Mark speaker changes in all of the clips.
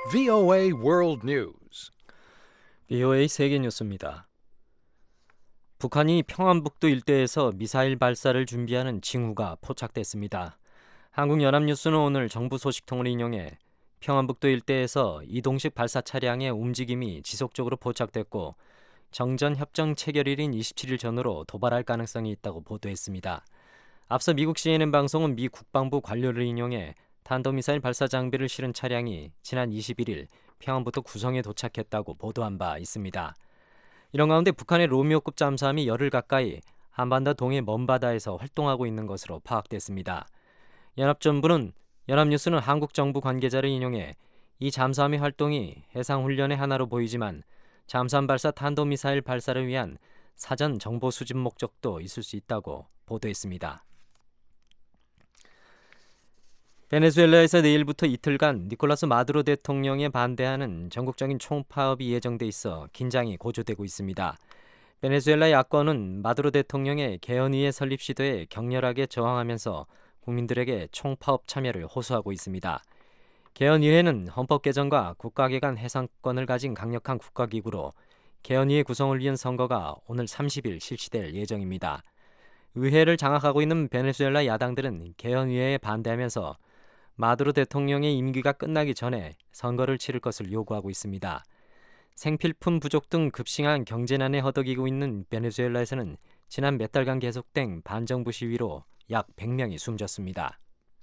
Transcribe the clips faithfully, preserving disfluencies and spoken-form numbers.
Speaker 1: 브이오에이 World News.
Speaker 2: 브이오에이 세계 뉴스입니다. 북한이 평안북도 일대에서 미사일 발사를 준비하는 징후가 포착됐습니다. 한국연합뉴스는 오늘 정부 소식통을 인용해 평안북도 일대에서 이동식 발사 차량의 움직임이 지속적으로 포착됐고 정전협정 체결일인 이십칠일 전후로 도발할 가능성이 있다고 보도했습니다. 앞서 미국 씨엔엔 방송은 미 국방부 관료를 인용해 탄도미사일 발사 장비를 실은 차량이 지난 이십일일 평안북도 구성에 도착했다고 보도한 바 있습니다. 이런 가운데 북한의 로미오급 잠수함이 열흘 가까이 한반도 동해 먼바다에서 활동하고 있는 것으로 파악됐습니다. 연합정부는 연합뉴스는 한국 정부 관계자를 인용해 이 잠수함의 활동이 해상훈련의 하나로 보이지만 잠수함 발사 탄도미사일 발사를 위한 사전 정보 수집 목적도 있을 수 있다고 보도했습니다. 베네수엘라에서 내일부터 이틀간 니콜라스 마두로 대통령에 반대하는 전국적인 총파업이 예정돼 있어 긴장이 고조되고 있습니다. 베네수엘라 야권은 마두로 대통령의 개헌위의 설립 시도에 격렬하게 저항하면서 국민들에게 총파업 참여를 호소하고 있습니다. 개헌위회는 헌법 개정과 국가기관 해상권을 가진 강력한 국가기구로 개헌위의 구성을 위한 선거가 오늘 삼십일 실시될 예정입니다. 의회를 장악하고 있는 베네수엘라 야당들은 개헌위회에 반대하면서 마두로 대통령의 임기가 끝나기 전에 선거를 치를 것을 요구하고 있습니다. 생필품 부족 등 급싱한 경제난에 허덕이고 있는 베네수엘라에서는 지난 몇 달간 계속된 반정부 시위로 약 백 명이 숨졌습니다.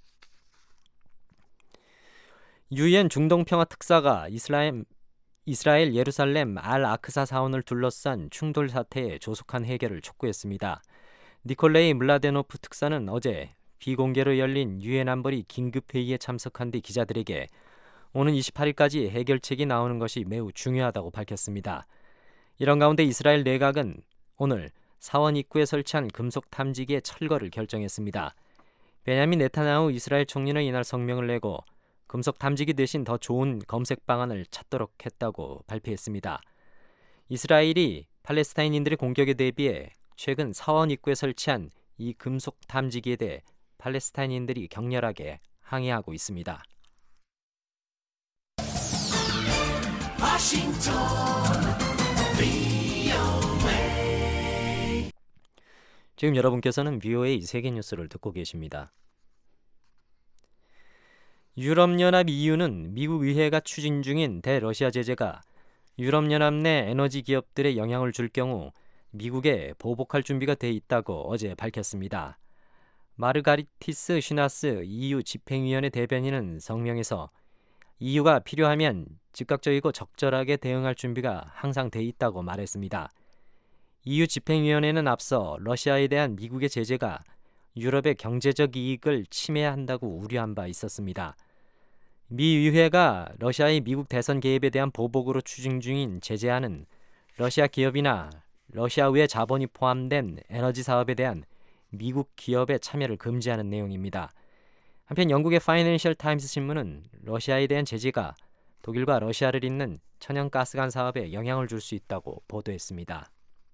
Speaker 2: 유엔 중동평화 특사가 이스라엘 예루살렘 알 아크사 사원을 둘러싼 충돌 사태의 조속한 해결을 촉구했습니다. 니콜레이 물라데노프 특사는 어제 비공개로 열린 유엔 안보리 긴급회의에 참석한 뒤 기자들에게 오는 이십팔일까지 해결책이 나오는 것이 매우 중요하다고 밝혔습니다. 이런 가운데 이스라엘 내각은 오늘 사원 입구에 설치한 금속 탐지기의 철거를 결정했습니다. 베냐민 네타냐후 이스라엘 총리는 이날 성명을 내고 금속 탐지기 대신 더 좋은 검색 방안을 찾도록 했다고 발표했습니다. 이스라엘이 팔레스타인인들의 공격에 대비해 최근 사원 입구에 설치한 이 금속 탐지기에 대해 팔레스타인인들이 격렬하게 항의하고 있습니다.
Speaker 3: 워싱턴 브이오에이
Speaker 2: 지금 여러분께서는 브이오에이 세계 뉴스를 듣고 계십니다. 유럽연합 이유는 미국 의회가 추진 중인 대러시아 제재가 유럽연합 내 에너지 기업들에 영향을 줄 경우 미국에 보복할 준비가 돼 있다고 어제 밝혔습니다. 마르가리티스 슈나스 이유 집행위원회 대변인은 성명에서 이유가 필요하면 즉각적이고 적절하게 대응할 준비가 항상 돼 있다고 말했습니다. 이유 집행위원회는 앞서 러시아에 대한 미국의 제재가 유럽의 경제적 이익을 침해한다고 우려한 바 있었습니다. 미 의회가 러시아의 미국 대선 개입에 대한 보복으로 추진 중인 제재안은 러시아 기업이나 러시아 외 자본이 포함된 에너지 사업에 대한 미국 기업의 참여를 금지하는 내용입니다. 한편 영국의 파이낸셜 타임스 신문은 러시아에 대한 제재가 독일과 러시아를 잇는 천연가스관 사업에 영향을 줄 수 있다고 보도했습니다.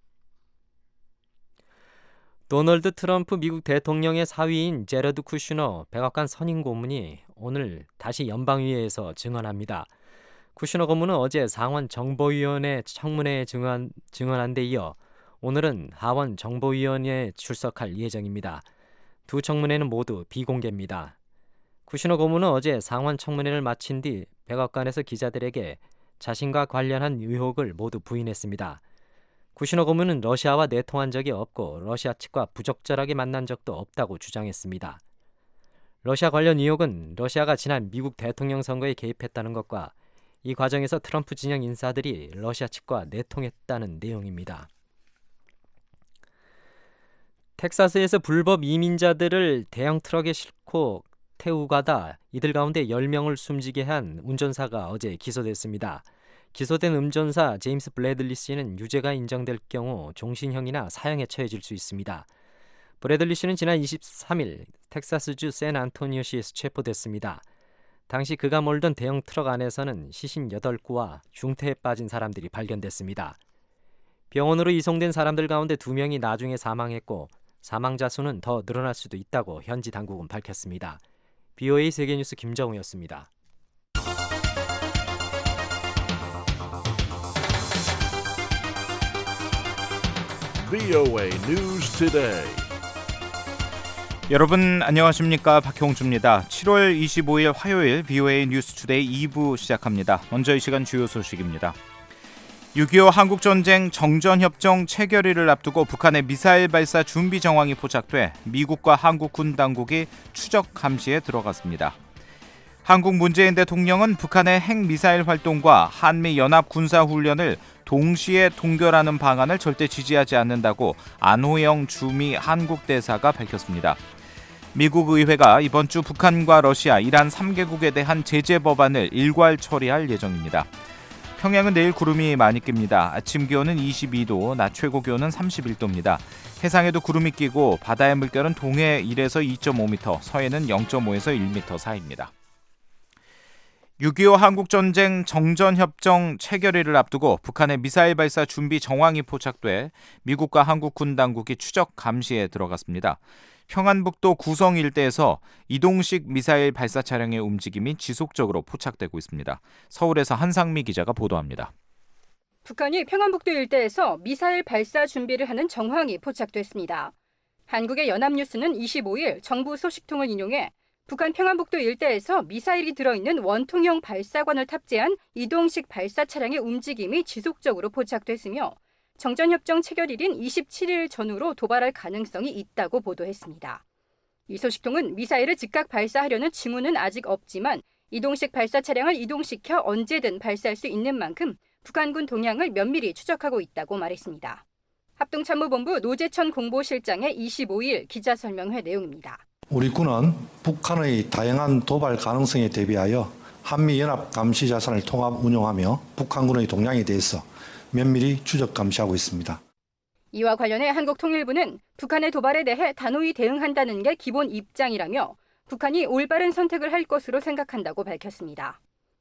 Speaker 2: 도널드 트럼프 미국 대통령의 사위인 제러드 쿠슈너 백악관 선임 고문이 오늘 다시 연방의회에서 증언합니다. 쿠슈너 고문은 어제 상원 정보위원회 청문회에 증언, 증언한 데 이어 오늘은 하원 정보위원회에 출석할 예정입니다. 두 청문회는 모두 비공개입니다. 쿠슈너 고문은 어제 상원 청문회를 마친 뒤 백악관에서 기자들에게 자신과 관련한 의혹을 모두 부인했습니다. 쿠슈너 고문은 러시아와 내통한 적이 없고 러시아 측과 부적절하게 만난 적도 없다고 주장했습니다. 러시아 관련 의혹은 러시아가 지난 미국 대통령 선거에 개입했다는 것과 이 과정에서 트럼프 진영 인사들이 러시아 측과 내통했다는 내용입니다. 텍사스에서 불법 이민자들을 대형 트럭에 싣고 태우고 가다 이들 가운데 열 명을 숨지게 한 운전사가 어제 기소됐습니다. 기소된 운전사 제임스 블래들리 씨는 유죄가 인정될 경우 종신형이나 사형에 처해질 수 있습니다. 브래들리 씨는 지난 이십삼일 텍사스주 샌안토니오시에서 체포됐습니다. 당시 그가 몰던 대형 트럭 안에서는 시신 여덟 구와 중태에 빠진 사람들이 발견됐습니다. 병원으로 이송된 사람들 가운데 두 명이 나중에 사망했고 사망자 수는 더 늘어날 수도 있다고 현지 당국은 밝혔습니다. 브이오에이 세계뉴스 김정우였습니다.
Speaker 3: 브이오에이 News Today.
Speaker 4: 여러분 안녕하십니까, 박형주입니다. 칠월 이십오일 화요일 브이오에이 뉴스 투데이 이 부 시작합니다. 먼저 이 시간 주요 소식입니다. 육이오 한국전쟁 정전협정 체결일을 앞두고 북한의 미사일 발사 준비 정황이 포착돼 미국과 한국 군 당국이 추적 감시에 들어갔습니다. 한국 문재인 대통령은 북한의 핵미사일 활동과 한미 연합 군사훈련을 동시에 동결하는 방안을 절대 지지하지 않는다고 안호영 주미 한국 대사가 밝혔습니다. 미국 의회가 이번 주 북한과 러시아, 이란 삼 개국에 대한 제재 법안을 일괄 처리할 예정입니다. 평양은 내일 구름이 많이 낍니다. 아침 기온은 이십이 도, 낮 최고 기온은 삼십일 도입니다. 해상에도 구름이 끼고 바다의 물결은 동해 일에서 이 점 오 미터, 서해는 영 점 오에서 일 미터 사이입니다. 육이오 한국전쟁 정전협정 체결일을 앞두고 북한의 미사일 발사 준비 정황이 포착돼 미국과 한국 군 당국이 추적 감시에 들어갔습니다. 평안북도 구성 일대에서 이동식 미사일 발사 차량의 움직임이 지속적으로 포착되고 있습니다. 서울에서 한상미 기자가 보도합니다.
Speaker 5: 북한이 평안북도 일대에서 미사일 발사 준비를 하는 정황이 포착됐습니다. 한국의 연합뉴스는 이십오일 정부 소식통을 인용해 북한 평안북도 일대에서 미사일이 들어있는 원통형 발사관을 탑재한 이동식 발사 차량의 움직임이 지속적으로 포착됐으며 정전협정 체결일인 이십칠일 전후로 도발할 가능성이 있다고 보도했습니다. 이 소식통은 미사일을 즉각 발사하려는 징후는 아직 없지만 이동식 발사 차량을 이동시켜 언제든 발사할 수 있는 만큼 북한군 동향을 면밀히 추적하고 있다고 말했습니다. 합동참모본부 노재천 공보실장의 이십오일 기자설명회 내용입니다.
Speaker 6: 우리 군은 북한의 다양한 도발 가능성에 대비하여 한미연합 감시 자산을 통합 운용하며 북한군의 동향에 대해서 면밀히 추적 감시하고 있습니다.
Speaker 5: 이와 관련해 한국통일부는 북한의 도발에 대해 단호히 대응한다는 게 기본 입장이라며 북한이 올바른 선택을 할 것으로 생각한다고 밝혔습니다.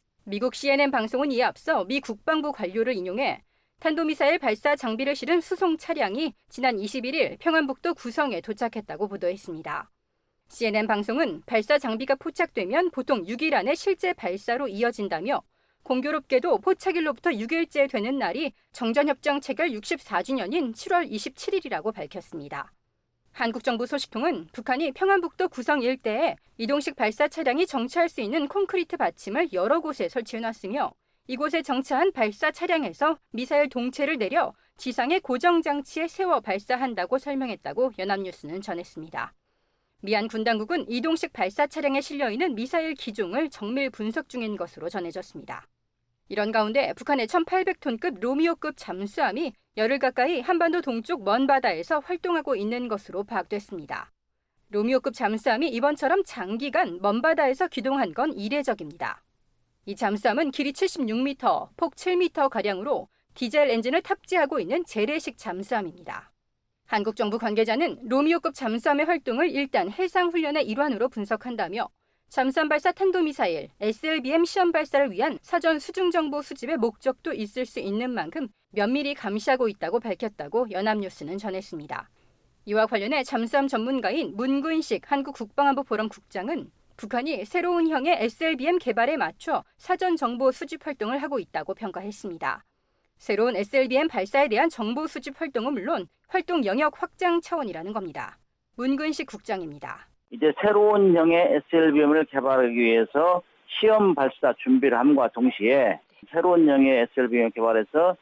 Speaker 5: 미국 씨엔엔 방송은 이에 앞서 미 국방부 관료를 인용해 탄도미사일 발사 장비를 실은 수송 차량이 지난 이십일일 평안북도 구성에 도착했다고 보도했습니다. 씨엔엔 방송은 발사 장비가 포착되면 보통 육 일 안에 실제 발사로 이어진다며 공교롭게도 포착일로부터 육 일째 되는 날이 정전협정 체결 육십사 주년인 칠월 이십칠일이라고 밝혔습니다. 한국정부 소식통은 북한이 평안북도 구성 일대에 이동식 발사 차량이 정차할 수 있는 콘크리트 받침을 여러 곳에 설치해놨으며 이곳에 정차한 발사 차량에서 미사일 동체를 내려 지상의 고정장치에 세워 발사한다고 설명했다고 연합뉴스는 전했습니다. 미얀 군 당국은 이동식 발사 차량에 실려있는 미사일 기종을 정밀 분석 중인 것으로 전해졌습니다. 이런 가운데 북한의 천팔백 톤급 로미오급 잠수함이 열흘 가까이 한반도 동쪽 먼 바다에서 활동하고 있는 것으로 파악됐습니다. 로미오급 잠수함이 이번처럼 장기간 먼 바다에서 기동한 건 이례적입니다. 이 잠수함은 길이 칠십육 미터, 폭 칠 미터가량으로 디젤 엔진을 탑재하고 있는 재래식 잠수함입니다. 한국 정부 관계자는 로미오급 잠수함의 활동을 일단 해상훈련의 일환으로 분석한다며 잠수함 발사 탄도미사일 에스엘비엠 시험 발사를 위한 사전 수중 정보 수집의 목적도 있을 수 있는 만큼 면밀히 감시하고 있다고 밝혔다고 연합뉴스는 전했습니다. 이와 관련해 잠수함 전문가인 문근식 한국국방안보 포럼 국장은 북한이 새로운 형의 에스엘비엠 개발에 맞춰 사전 정보 수집 활동을 하고 있다고 평가했습니다. 새로운 에스엘비엠 발사에 대한 정보 수집 활동은 물론 활동 영역 확장 차원이라는 겁니다. 문근식 국장입니다.
Speaker 7: 이제 새로운 형의 에스엘비엠을 개발하기 위해서 시험 발사 준비를 함과 동시에 새로운 형의 에스엘비엠을 개발해서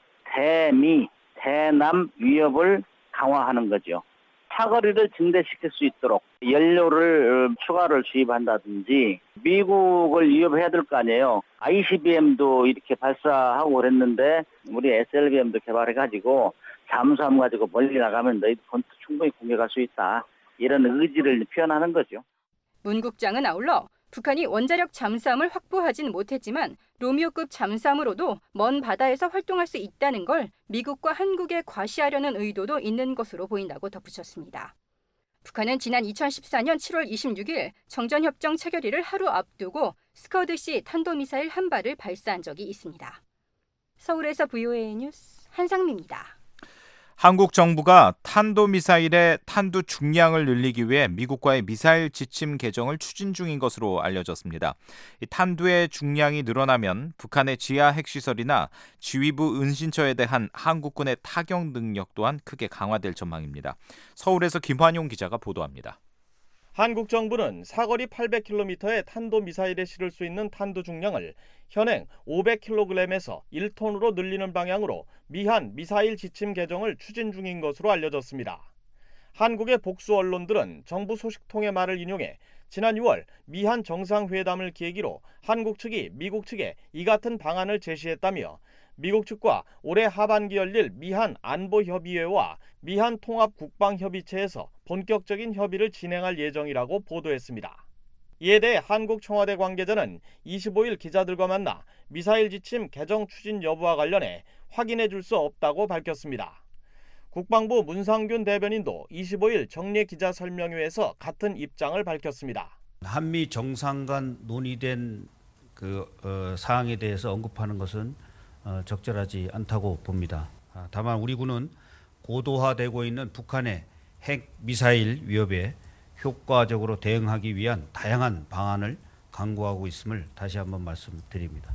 Speaker 7: 대미, 대남 위협을 강화하는 거죠. 사거리를 증대시킬 수 있도록 연료를 추가를 주입한다든지 미국을 위협해야 될 거 아니에요. 아이씨비엠도 이렇게 발사하고 그랬는데 우리 에스엘비엠도 개발해가지고 잠수함 가지고 멀리 나가면 너희 충분히 공격할 수 있다. 이런 의지를 표현하는 거죠.
Speaker 5: 문 국장은 아울러 북한이 원자력 잠수함을 확보하진 못했지만 로미오급 잠수함으로도 먼 바다에서 활동할 수 있다는 걸 미국과 한국에 과시하려는 의도도 있는 것으로 보인다고 덧붙였습니다. 북한은 지난 이천십사년 칠월 이십육일 정전협정 체결일을 하루 앞두고 스커드시 탄도미사일 한 발을 발사한 적이 있습니다. 서울에서 브이오에이 뉴스 한상미입니다.
Speaker 4: 한국 정부가 탄도미사일의 탄두 중량을 늘리기 위해 미국과의 미사일 지침 개정을 추진 중인 것으로 알려졌습니다. 이 탄두의 중량이 늘어나면 북한의 지하 핵시설이나 지휘부 은신처에 대한 한국군의 타격 능력 또한 크게 강화될 전망입니다. 서울에서 김환용 기자가 보도합니다.
Speaker 8: 한국 정부는 사거리 팔백 킬로미터의 탄도미사일에 실을 수 있는 탄두 중량을 현행 오백 킬로그램에서 일 톤으로 늘리는 방향으로 미한 미사일 지침 개정을 추진 중인 것으로 알려졌습니다. 한국의 복수 언론들은 정부 소식통의 말을 인용해 지난 유월 미한 정상회담을 계기로 한국 측이 미국 측에 이 같은 방안을 제시했다며 미국 측과 올해 하반기 열릴 미한 안보협의회와 미한 통합국방협의체에서 본격적인 협의를 진행할 예정이라고 보도했습니다. 이에 대해 한국 청와대 관계자는 이십오일 기자들과 만나 미사일 지침 개정 추진 여부와 관련해 확인해 줄 수 없다고 밝혔습니다. 국방부 문상균 대변인도 이십오일 정례 기자 설명회에서 같은 입장을 밝혔습니다.
Speaker 9: 한미 정상 간 논의된 그 어, 사항에 대해서 언급하는 것은 어, 적절하지 않다고 봅니다. 아, 다만 우리 군은 고도화되고 있는 북한의 핵 미사일 위협에 효과적으로 대응하기 위한 다양한 방안을 강구하고 있음을 다시 한번 말씀드립니다.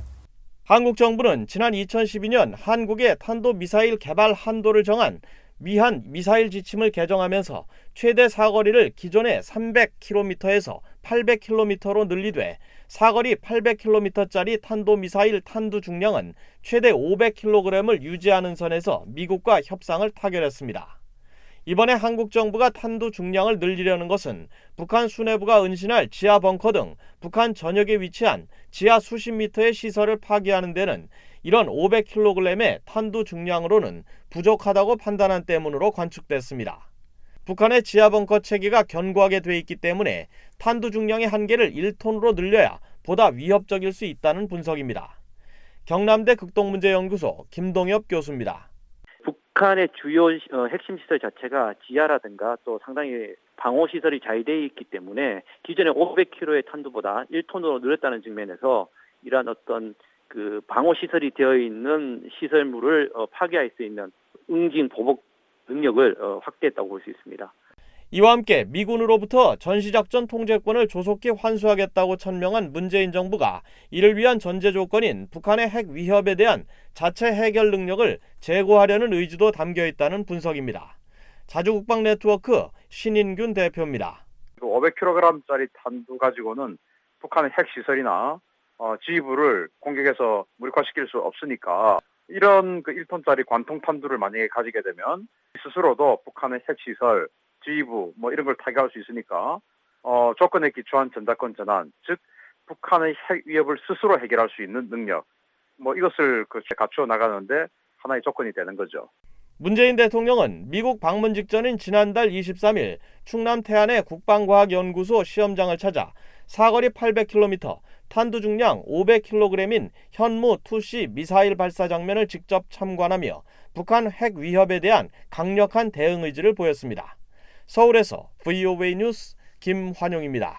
Speaker 8: 한국 정부는 지난 이천십이년 한국의 탄도미사일 개발 한도를 정한 미한 미사일 지침을 개정하면서 최대 사거리를 기존의 삼백 킬로미터에서 팔백 킬로미터로 늘리되 사거리 팔백 킬로미터짜리 탄도미사일 탄두 중량은 최대 오백 킬로그램을 유지하는 선에서 미국과 협상을 타결했습니다. 이번에 한국 정부가 탄두 중량을 늘리려는 것은 북한 수뇌부가 은신할 지하 벙커 등 북한 전역에 위치한 지하 수십 미터의 시설을 파괴하는 데는 이런 오백 킬로그램의 탄두 중량으로는 부족하다고 판단한 때문으로 관측됐습니다. 북한의 지하 벙커 체계가 견고하게 돼 있기 때문에 탄두 중량의 한계를 일 톤으로 늘려야 보다 위협적일 수 있다는 분석입니다. 경남대 극동문제연구소 김동엽 교수입니다.
Speaker 10: 북한의 주요 핵심 시설 자체가 지하라든가 또 상당히 방호 시설이 잘 되어 있기 때문에 기존의 오백 킬로그램의 탄두보다 일 톤으로 늘렸다는 측면에서 이러한 어떤 그 방호 시설이 되어 있는 시설물을 파괴할 수 있는 응징 보복 능력을 확대했다고 볼 수 있습니다.
Speaker 8: 이와 함께 미군으로부터 전시작전 통제권을 조속히 환수하겠다고 천명한 문재인 정부가 이를 위한 전제 조건인 북한의 핵 위협에 대한 자체 해결 능력을 제고하려는 의지도 담겨 있다는 분석입니다. 자주국방 네트워크 신인균 대표입니다.
Speaker 11: 오백 킬로그램짜리 탄두 가지고는 북한의 핵시설이나 어, 지휘부를 공격해서 무력화시킬 수 없으니까 이런 그 일 톤짜리 관통 탄두를 만약에 가지게 되면 스스로도 북한의 핵시설, 지휘부 뭐 이런 걸 타격할 수 있으니까 어, 조건에 기초한 전자권 전환, 즉 북한의 핵 위협을 스스로 해결할 수 있는 능력, 뭐 이것을 그 갖추어 나가는데 하나의 조건이 되는 거죠.
Speaker 8: 문재인 대통령은 미국 방문 직전인 지난달 이십삼일 충남 태안의 국방과학연구소 시험장을 찾아 사거리 팔백 킬로미터, 탄두 중량 오백 킬로그램인 현무 투씨 미사일 발사 장면을 직접 참관하며 북한 핵 위협에 대한 강력한 대응 의지를 보였습니다. 서울에서 브이오에이 뉴스 김환용입니다.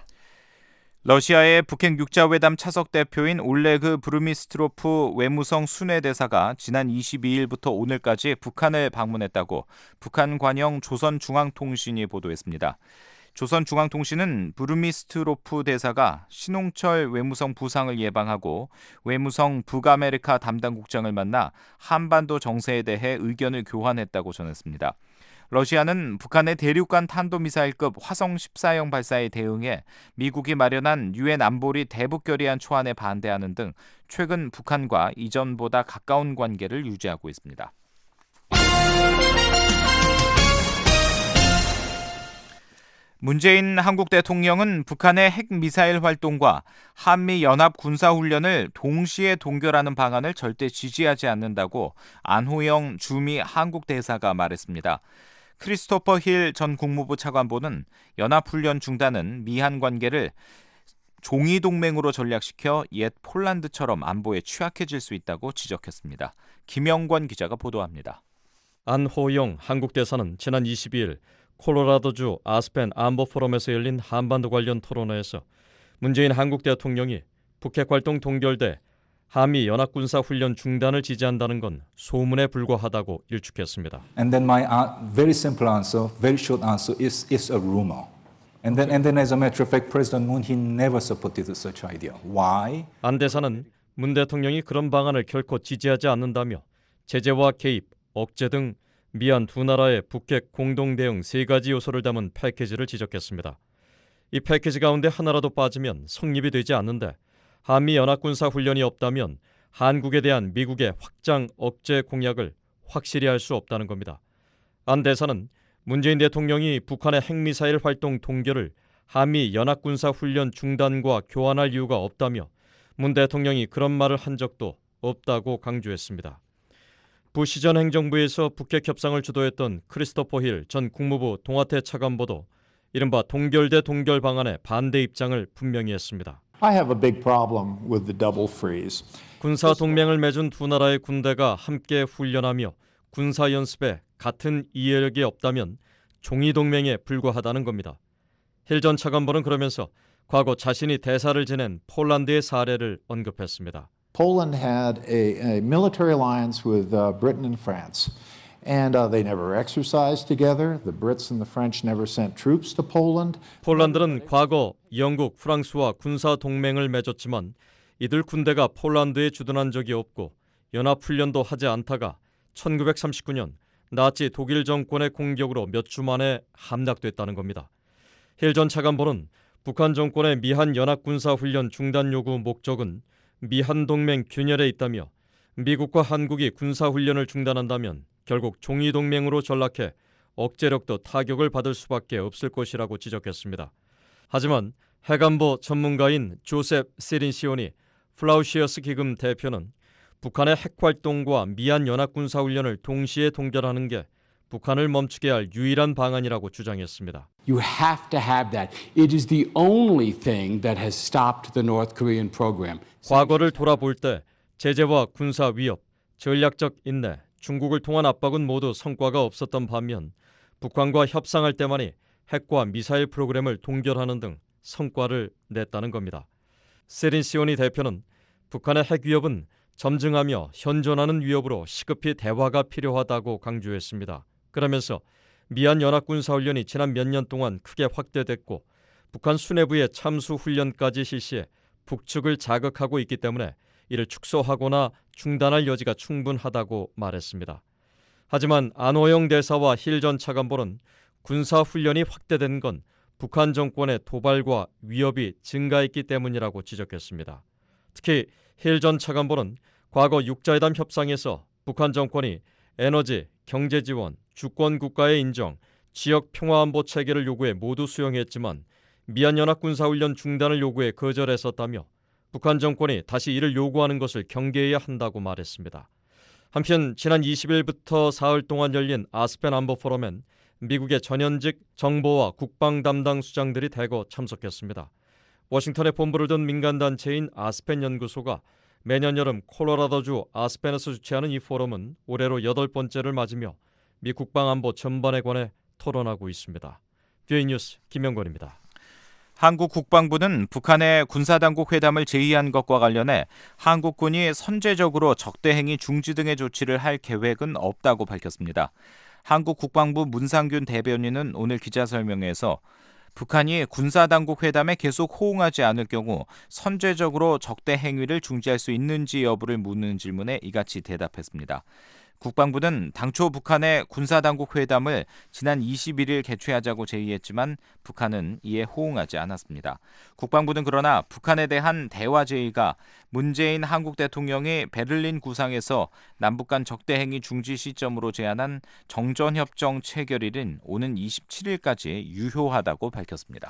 Speaker 4: 러시아의 북핵 육자회담 차석 대표인 올레그 브루미스트로프 외무성 순회대사가 지난 이십이일부터 오늘까지 북한을 방문했다고 북한 관영 조선중앙통신이 보도했습니다. 조선중앙통신은 브루미스트로프 대사가 신홍철 외무성 부상을 예방하고 외무성 북아메리카 담당국장을 만나 한반도 정세에 대해 의견을 교환했다고 전했습니다. 러시아는 북한의 대륙간 탄도미사일급 화성 십사형 발사에 대응해 미국이 마련한 유엔 안보리 대북결의안 초안에 반대하는 등 최근 북한과 이전보다 가까운 관계를 유지하고 있습니다. 문재인 한국 대통령은 북한의 핵미사일 활동과 한미연합 군사훈련을 동시에 동결하는 방안을 절대 지지하지 않는다고 안호영 주미 한국 대사가 말했습니다. 크리스토퍼 힐 전 국무부 차관보는 연합훈련 중단은 미한 관계를 종이동맹으로 전략시켜 옛 폴란드처럼 안보에 취약해질 수 있다고 지적했습니다. 김영권 기자가 보도합니다.
Speaker 12: 안호영 한국 대사는 지난 이십이일 콜로라도주 아스펜 안보 포럼에서 열린 한반도 관련 토론회에서 문재인 한국 대통령이 북핵 활동 동결돼 한미 연합군사 훈련 중단을 지지한다는 건 소문에 불과하다고 일축했습니다.
Speaker 13: And then my very simple answer, very short answer is is a rumor. And then and then as a matter of fact, President Moon he never supported such idea. Why?
Speaker 12: 안 대사는 문 대통령이 그런 방안을 결코 지지하지 않는다며 제재와 개입, 억제 등 미한 두 나라의 북핵 공동 대응 세 가지 요소를 담은 패키지를 지적했습니다. 이 패키지 가운데 하나라도 빠지면 성립이 되지 않는데 한미 연합군사 훈련이 없다면 한국에 대한 미국의 확장 억제 공약을 확실히 할 수 없다는 겁니다. 안 대사는 문재인 대통령이 북한의 핵미사일 활동 동결을 한미 연합군사 훈련 중단과 교환할 이유가 없다며 문 대통령이 그런 말을 한 적도 없다고 강조했습니다. 부시 전 행정부에서 북핵 협상을 주도했던 크리스토퍼 힐 전 국무부 동아태 차관보도 이른바 동결 대 동결 방안에 반대 입장을 분명히 했습니다.
Speaker 14: I have a big problem with the double freeze.
Speaker 12: 군사 동맹을 맺은 두 나라의 군대가 함께 훈련하며 군사 연습에 같은 이해력이 없다면 종이 동맹에 불과하다는 겁니다. 힐 전 차관보는 그러면서 과거 자신이 대사를 지낸 폴란드의 사례를 언급했습니다.
Speaker 14: Poland had a, a military alliance with uh, Britain and France. And uh, they never exercised together. The Brits and the French never sent troops to Poland.
Speaker 12: 폴란드는 과거 영국, 프랑스와 군사 동맹을 맺었지만 이들 군대가 폴란드에 주둔한 적이 없고 연합훈련도 하지 않다가 천구백삼십구 년 나치 독일 정권의 공격으로 몇 주 만에 함락됐다는 겁니다. 힐 전 차관보는 북한 정권의 미한 연합군사훈련 중단 요구 목적은 미한 동맹 균열에 있다며 미국과 한국이 군사훈련을 중단한다면 결국 종이동맹으로 전락해 억제력도 타격을 받을 수밖에 없을 것이라고 지적했습니다. 하지만 해관보 전문가인 조셉 세린시온이 플라우시어스 기금 대표는 북한의 핵활동과 미한 연합군사훈련을 동시에 동결하는 게 북한을 멈추게 할 유일한 방안이라고 주장했습니다.
Speaker 15: You have to have that. It is the only thing that has stopped the North Korean program.
Speaker 12: 과거를 돌아볼 때 제재와 군사 위협, 전략적 인내, 중국을 통한 압박은 모두 성과가 없었던 반면 북한과 협상할 때만이 핵과 미사일 프로그램을 동결하는 등 성과를 냈다는 겁니다. 세린시온이 대표는 북한의 핵 위협은 점증하며 현존하는 위협으로 시급히 대화가 필요하다고 강조했습니다. 그러면서 미한 연합군사훈련이 지난 몇 년 동안 크게 확대됐고 북한 수뇌부의 참수훈련까지 실시해 북측을 자극하고 있기 때문에 이를 축소하거나 중단할 여지가 충분하다고 말했습니다. 하지만 안호영 대사와 힐 전 차관보는 군사훈련이 확대된 건 북한 정권의 도발과 위협이 증가했기 때문이라고 지적했습니다. 특히 힐 전 차관보는 과거 육자회담 협상에서 북한 정권이 에너지, 경제 지원, 주권 국가의 인정, 지역 평화안보 체계를 요구해 모두 수용했지만 미한 연합군사훈련 중단을 요구해 거절했었다며 북한 정권이 다시 이를 요구하는 것을 경계해야 한다고 말했습니다. 한편 지난 이십 일부터 사흘 동안 열린 아스펜 안보 포럼엔 미국의 전현직 정보와 국방 담당 수장들이 대거 참석했습니다. 워싱턴에 본부를 둔 민간단체인 아스펜 연구소가 매년 여름 콜로라도주 아스펜에서 주최하는 이 포럼은 올해로 여덟 번째를 맞으며 미 국방안보 전반에 관해 토론하고 있습니다. 뷰이 뉴스 김영권입니다.
Speaker 4: 한국 국방부는 북한의 군사당국 회담을 제의한 것과 관련해 한국군이 선제적으로 적대행위 중지 등의 조치를 할 계획은 없다고 밝혔습니다. 한국 국방부 문상균 대변인은 오늘 기자설명회에서 북한이 군사당국 회담에 계속 호응하지 않을 경우 선제적으로 적대 행위를 중지할 수 있는지 여부를 묻는 질문에 이같이 대답했습니다. 국방부는 당초 북한의 군사당국 회담을 지난 이십일 일 개최하자고 제의했지만 북한은 이에 호응하지 않았습니다. 국방부는 그러나 북한에 대한 대화 제의가 문재인 한국 대통령이 베를린 구상에서 남북 간 적대 행위 중지 시점으로 제안한 정전협정 체결일인 오는 이십칠 일까지 유효하다고 밝혔습니다.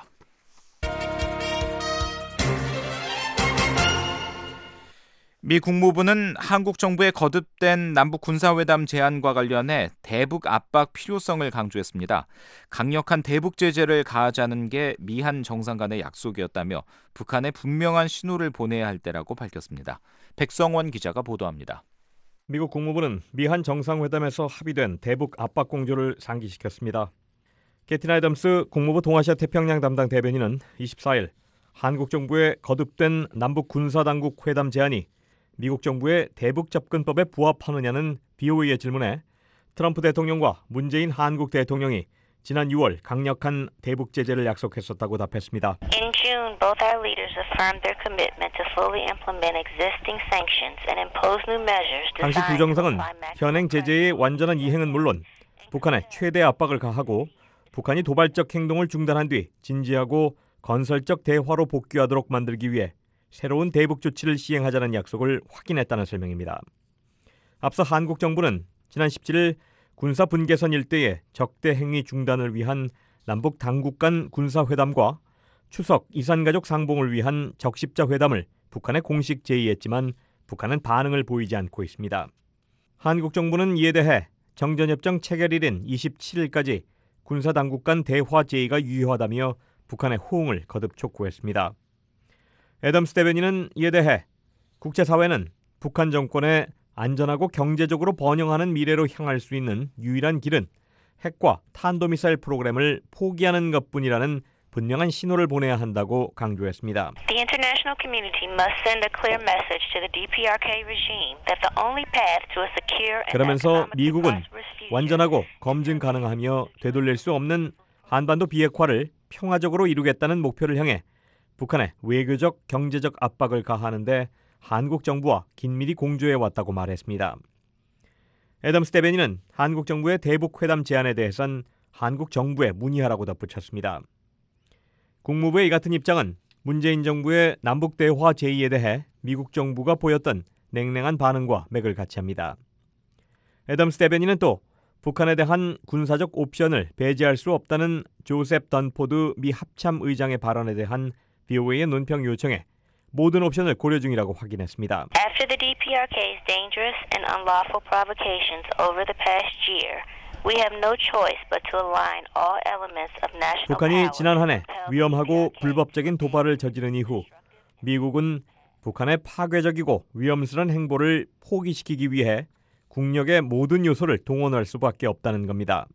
Speaker 4: 미 국무부는 한국 정부의 거듭된 남북 군사회담 제안과 관련해 대북 압박 필요성을 강조했습니다. 강력한 대북 제재를 가하자는 게 미한 정상 간의 약속이었다며 북한에 분명한 신호를 보내야 할 때라고 밝혔습니다. 백성원 기자가 보도합니다.
Speaker 16: 미국 국무부는 미한 정상회담에서 합의된 대북 압박 공조를 상기시켰습니다. 캐틴 애덤스 국무부 동아시아 태평양 담당 대변인은 이십사 일 한국 정부의 거듭된 남북 군사당국 회담 제안이 미국 정부의 대북 접근법에 부합하느냐는 비오에이의 질문에 트럼프 대통령과 문재인 한국 대통령이 지난 유월 강력한 대북 제재를 약속했었다고 답했습니다.
Speaker 17: In June, both our leaders affirmed their commitment to fully implement existing sanctions and impose new measures
Speaker 16: 당시
Speaker 17: designed
Speaker 16: 두 정상은 현행 제재의 완전한 이행은 물론 북한에 최대 압박을 가하고 북한이 도발적 행동을 중단한 뒤 진지하고 건설적 대화로 복귀하도록 만들기 위해 새로운 대북 조치를 시행하자는 약속을 확인했다는 설명입니다. 앞서 한국 정부는 지난 십칠일 군사 분계선 일대의 적대 행위 중단을 위한 남북 당국 간 군사회담과 추석 이산가족 상봉을 위한 적십자 회담을 북한에 공식 제의했지만 북한은 반응을 보이지 않고 있습니다. 한국 정부는 이에 대해 정전협정 체결일인 이십칠일까지 군사당국 간 대화 제의가 유효하다며 북한의 호응을 거듭 촉구했습니다. 애덤스 대변인은 이에 대해 국제사회는 북한 정권의 안전하고 경제적으로 번영하는 미래로 향할 수 있는 유일한 길은 핵과 탄도미사일 프로그램을 포기하는 것뿐이라는 분명한 신호를 보내야 한다고 강조했습니다.
Speaker 17: The international community must send a clear message to the 디피아르케이 regime that the only path to a secure and
Speaker 16: 그러면서 미국은 완전하고 검증 가능하며 되돌릴 수 없는 한반도 비핵화를 평화적으로 이루겠다는 목표를 향해 북한의 외교적, 경제적 압박을 가하는데 한국 정부와 긴밀히 공조해 왔다고 말했습니다. 애덤스 대변인은 한국 정부의 대북 회담 제안에 대해선 한국 정부에 문의하라고 덧붙였습니다. 국무부의 이 같은 입장은 문재인 정부의 남북 대화 제의에 대해 미국 정부가 보였던 냉랭한 반응과 맥을 같이합니다. 애덤스 대변인은 또 북한에 대한 군사적 옵션을 배제할 수 없다는 조셉 던포드 미 합참 의장의 발언에 대한 비오에이의 논평 요청에 모든 옵션을 고려 중이라고 확인했습니다.
Speaker 17: After the 디피아르케이's dangerous and unlawful provocations over the past year, we have no choice but to align all elements of national
Speaker 16: 북한이
Speaker 17: power.
Speaker 16: 지난 한 해 위험하고 불법적인 도발을 저지른 이후 미국은 북한의 파괴적이고 위험스러운 행보를 포기시키기 위해 국력의 모든 요소를 동원할 수밖에 없다는 겁니다.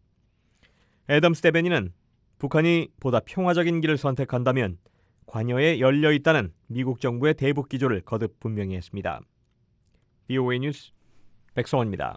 Speaker 16: 애덤스 대변인은 북한이 보다 평화적인 길을 선택한다면 관여에 열려 있다는 미국 정부의 대북 기조를 거듭 분명히 했습니다. 비오에이 뉴스 백성원입니다.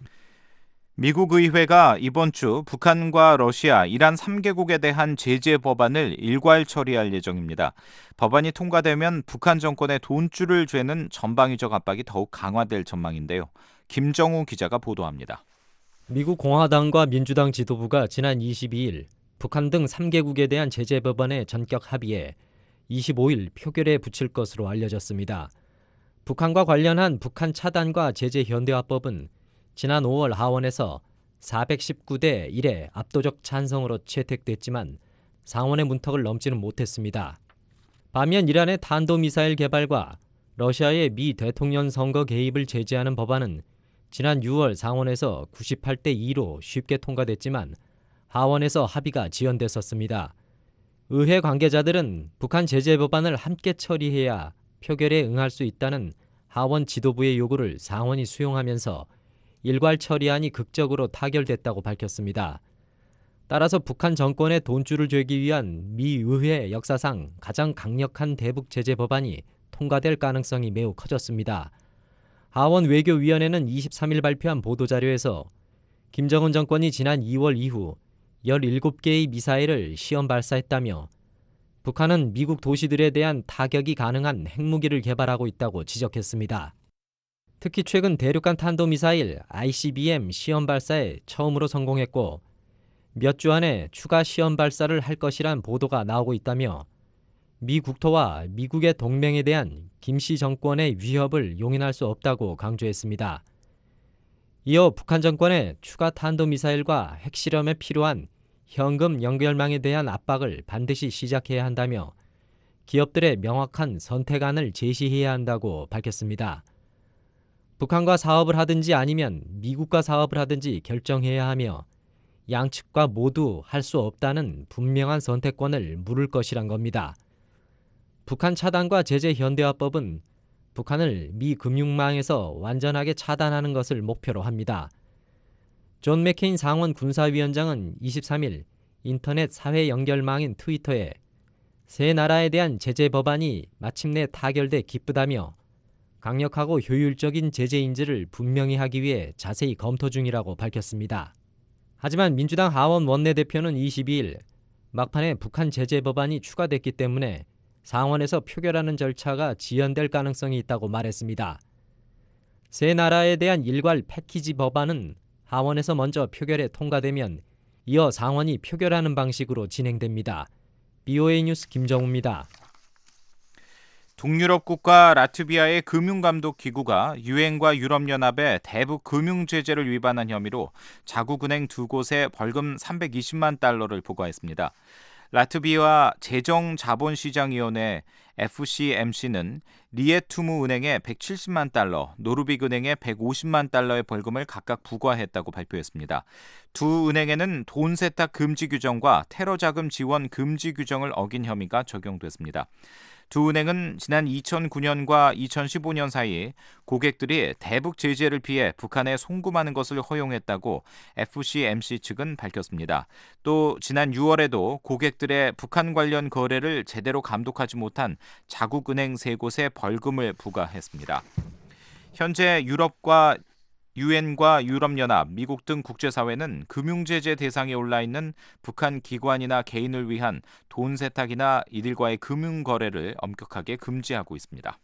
Speaker 4: 미국 의회가 이번 주 북한과 러시아, 이란 삼 개국에 대한 제재 법안을 일괄 처리할 예정입니다. 법안이 통과되면 북한 정권의 돈줄을 죄는 전방위적 압박이 더욱 강화될 전망인데요. 김정우 기자가 보도합니다.
Speaker 2: 미국 공화당과 민주당 지도부가 지난 이십이일 북한 등 삼 개국에 대한 제재 법안의 전격 합의에 이십오일 표결에 붙일 것으로 알려졌습니다. 북한과 관련한 북한 차단과 제재 현대화법은 지난 오월 하원에서 사백십구 대 일의 압도적 찬성으로 채택됐지만 상원의 문턱을 넘지는 못했습니다. 반면 이란의 탄도미사일 개발과 러시아의 미 대통령 선거 개입을 제재하는 법안은 지난 유월 상원에서 구십팔 대 이로 쉽게 통과됐지만 하원에서 합의가 지연됐었습니다. 의회 관계자들은 북한 제재 법안을 함께 처리해야 표결에 응할 수 있다는 하원 지도부의 요구를 상원이 수용하면서 일괄 처리안이 극적으로 타결됐다고 밝혔습니다. 따라서 북한 정권의 돈줄을 죄기 위한 미 의회 역사상 가장 강력한 대북 제재 법안이 통과될 가능성이 매우 커졌습니다. 하원 외교위원회는 이십삼일 발표한 보도자료에서 김정은 정권이 지난 이월 이후 열일곱 개의 미사일을 시험 발사했다며 북한은 미국 도시들에 대한 타격이 가능한 핵무기를 개발하고 있다고 지적했습니다. 특히 최근 대륙간 탄도미사일 아이씨비엠 시험 발사에 처음으로 성공했고 몇 주 안에 추가 시험 발사를 할 것이란 보도가 나오고 있다며 미 국토와 미국의 동맹에 대한 김씨 정권의 위협을 용인할 수 없다고 강조했습니다. 이어 북한 정권의 추가 탄도미사일과 핵실험에 필요한 현금 연결망에 대한 압박을 반드시 시작해야 한다며 기업들의 명확한 선택안을 제시해야 한다고 밝혔습니다. 북한과 사업을 하든지 아니면 미국과 사업을 하든지 결정해야 하며 양측과 모두 할 수 없다는 분명한 선택권을 물을 것이란 겁니다. 북한 차단과 제재 현대화법은 북한을 미 금융망에서 완전하게 차단하는 것을 목표로 합니다. 존 맥케인 상원 군사위원장은 이십삼일 인터넷 사회 연결망인 트위터에 세 나라에 대한 제재 법안이 마침내 타결돼 기쁘다며 강력하고 효율적인 제재인지를 분명히 하기 위해 자세히 검토 중이라고 밝혔습니다. 하지만 민주당 하원 원내대표는 이십이일 막판에 북한 제재 법안이 추가됐기 때문에 상원에서 표결하는 절차가 지연될 가능성이 있다고 말했습니다. 세 나라에 대한 일괄 패키지 법안은 하원에서 먼저 표결에 통과되면 이어 상원이 표결하는 방식으로 진행됩니다. 비오에이 뉴스 김정우입니다.
Speaker 4: 동유럽 국가 라트비아의 금융감독기구가 유엔과 유럽연합의 대북 금융제재를 위반한 혐의로 자국은행 두 곳에 벌금 삼백이십만 달러를 부과했습니다. 라트비아 재정자본시장위원회 에프씨엠씨는 리에투무 은행에 백칠십만 달러, 노르빅 은행에 백오십만 달러의 벌금을 각각 부과했다고 발표했습니다. 두 은행에는 돈 세탁 금지 규정과 테러 자금 지원 금지 규정을 어긴 혐의가 적용됐습니다. 두 은행은 지난 이천구년과 이천십오년 사이 고객들이 대북 제재를 피해 북한에 송금하는 것을 허용했다고 에프씨엠씨 측은 밝혔습니다. 또 지난 유월에도 고객들의 북한 관련 거래를 제대로 감독하지 못한 자국은행 세 곳에 벌금을 부과했습니다. 현재 유럽과 유엔과 유럽연합, 미국 등 국제사회는 금융제재 대상에 올라있는 북한 기관이나 개인을 위한 돈 세탁이나 이들과의 금융거래를 엄격하게 금지하고 있습니다.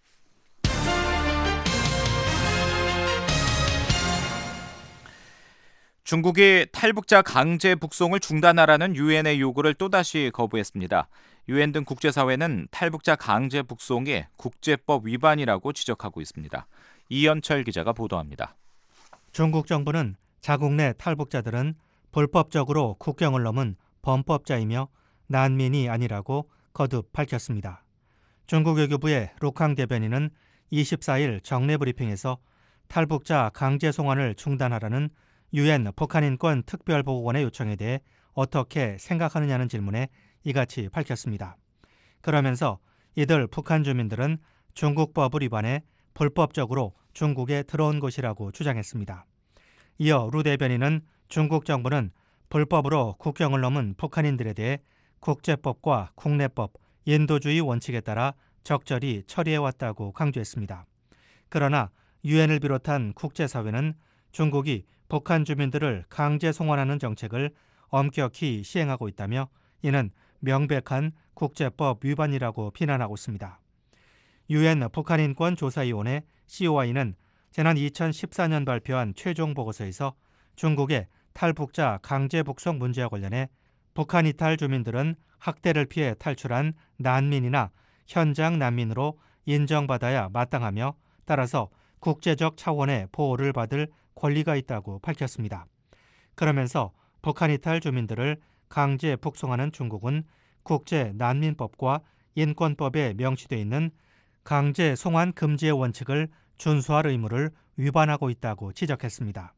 Speaker 4: 중국이 탈북자 강제 북송을 중단하라는 유엔의 요구를 또다시 거부했습니다. 유엔 등 국제사회는 탈북자 강제 북송이 국제법 위반이라고 지적하고 있습니다. 이현철 기자가 보도합니다.
Speaker 18: 중국 정부는 자국 내 탈북자들은 불법적으로 국경을 넘은 범법자이며 난민이 아니라고 거듭 밝혔습니다. 중국 외교부의 룩항 대변인은 이십사일 정례 브리핑에서 탈북자 강제 송환을 중단하라는 유엔 북한인권 특별보고관의 요청에 대해 어떻게 생각하느냐는 질문에 이같이 밝혔습니다. 그러면서 이들 북한 주민들은 중국법을 위반해 불법적으로 중국에 들어온 것이라고 주장했습니다. 이어 루 대변인은 중국 정부는 불법으로 국경을 넘은 북한인들에 대해 국제법과 국내법, 인도주의 원칙에 따라 적절히 처리해왔다고 강조했습니다. 그러나 유엔을 비롯한 국제사회는 중국이 북한 주민들을 강제 송환하는 정책을 엄격히 시행하고 있다며 이는 명백한 국제법 위반이라고 비난하고 있습니다. 유엔 북한인권조사위원회 씨오아이는 지난 이천십사년 발표한 최종 보고서에서 중국의 탈북자 강제 북송 문제와 관련해 북한 이탈 주민들은 학대를 피해 탈출한 난민이나 현장 난민으로 인정받아야 마땅하며 따라서 국제적 차원의 보호를 받을 권리가 있다고 밝혔습니다. 그러면서 북한 이탈 주민들을 강제 북송하는 중국은 국제 난민법과 인권법에 명시되어 있는 강제 송환 금지의 원칙을 준수할 의무를 위반하고 있다고 지적했습니다.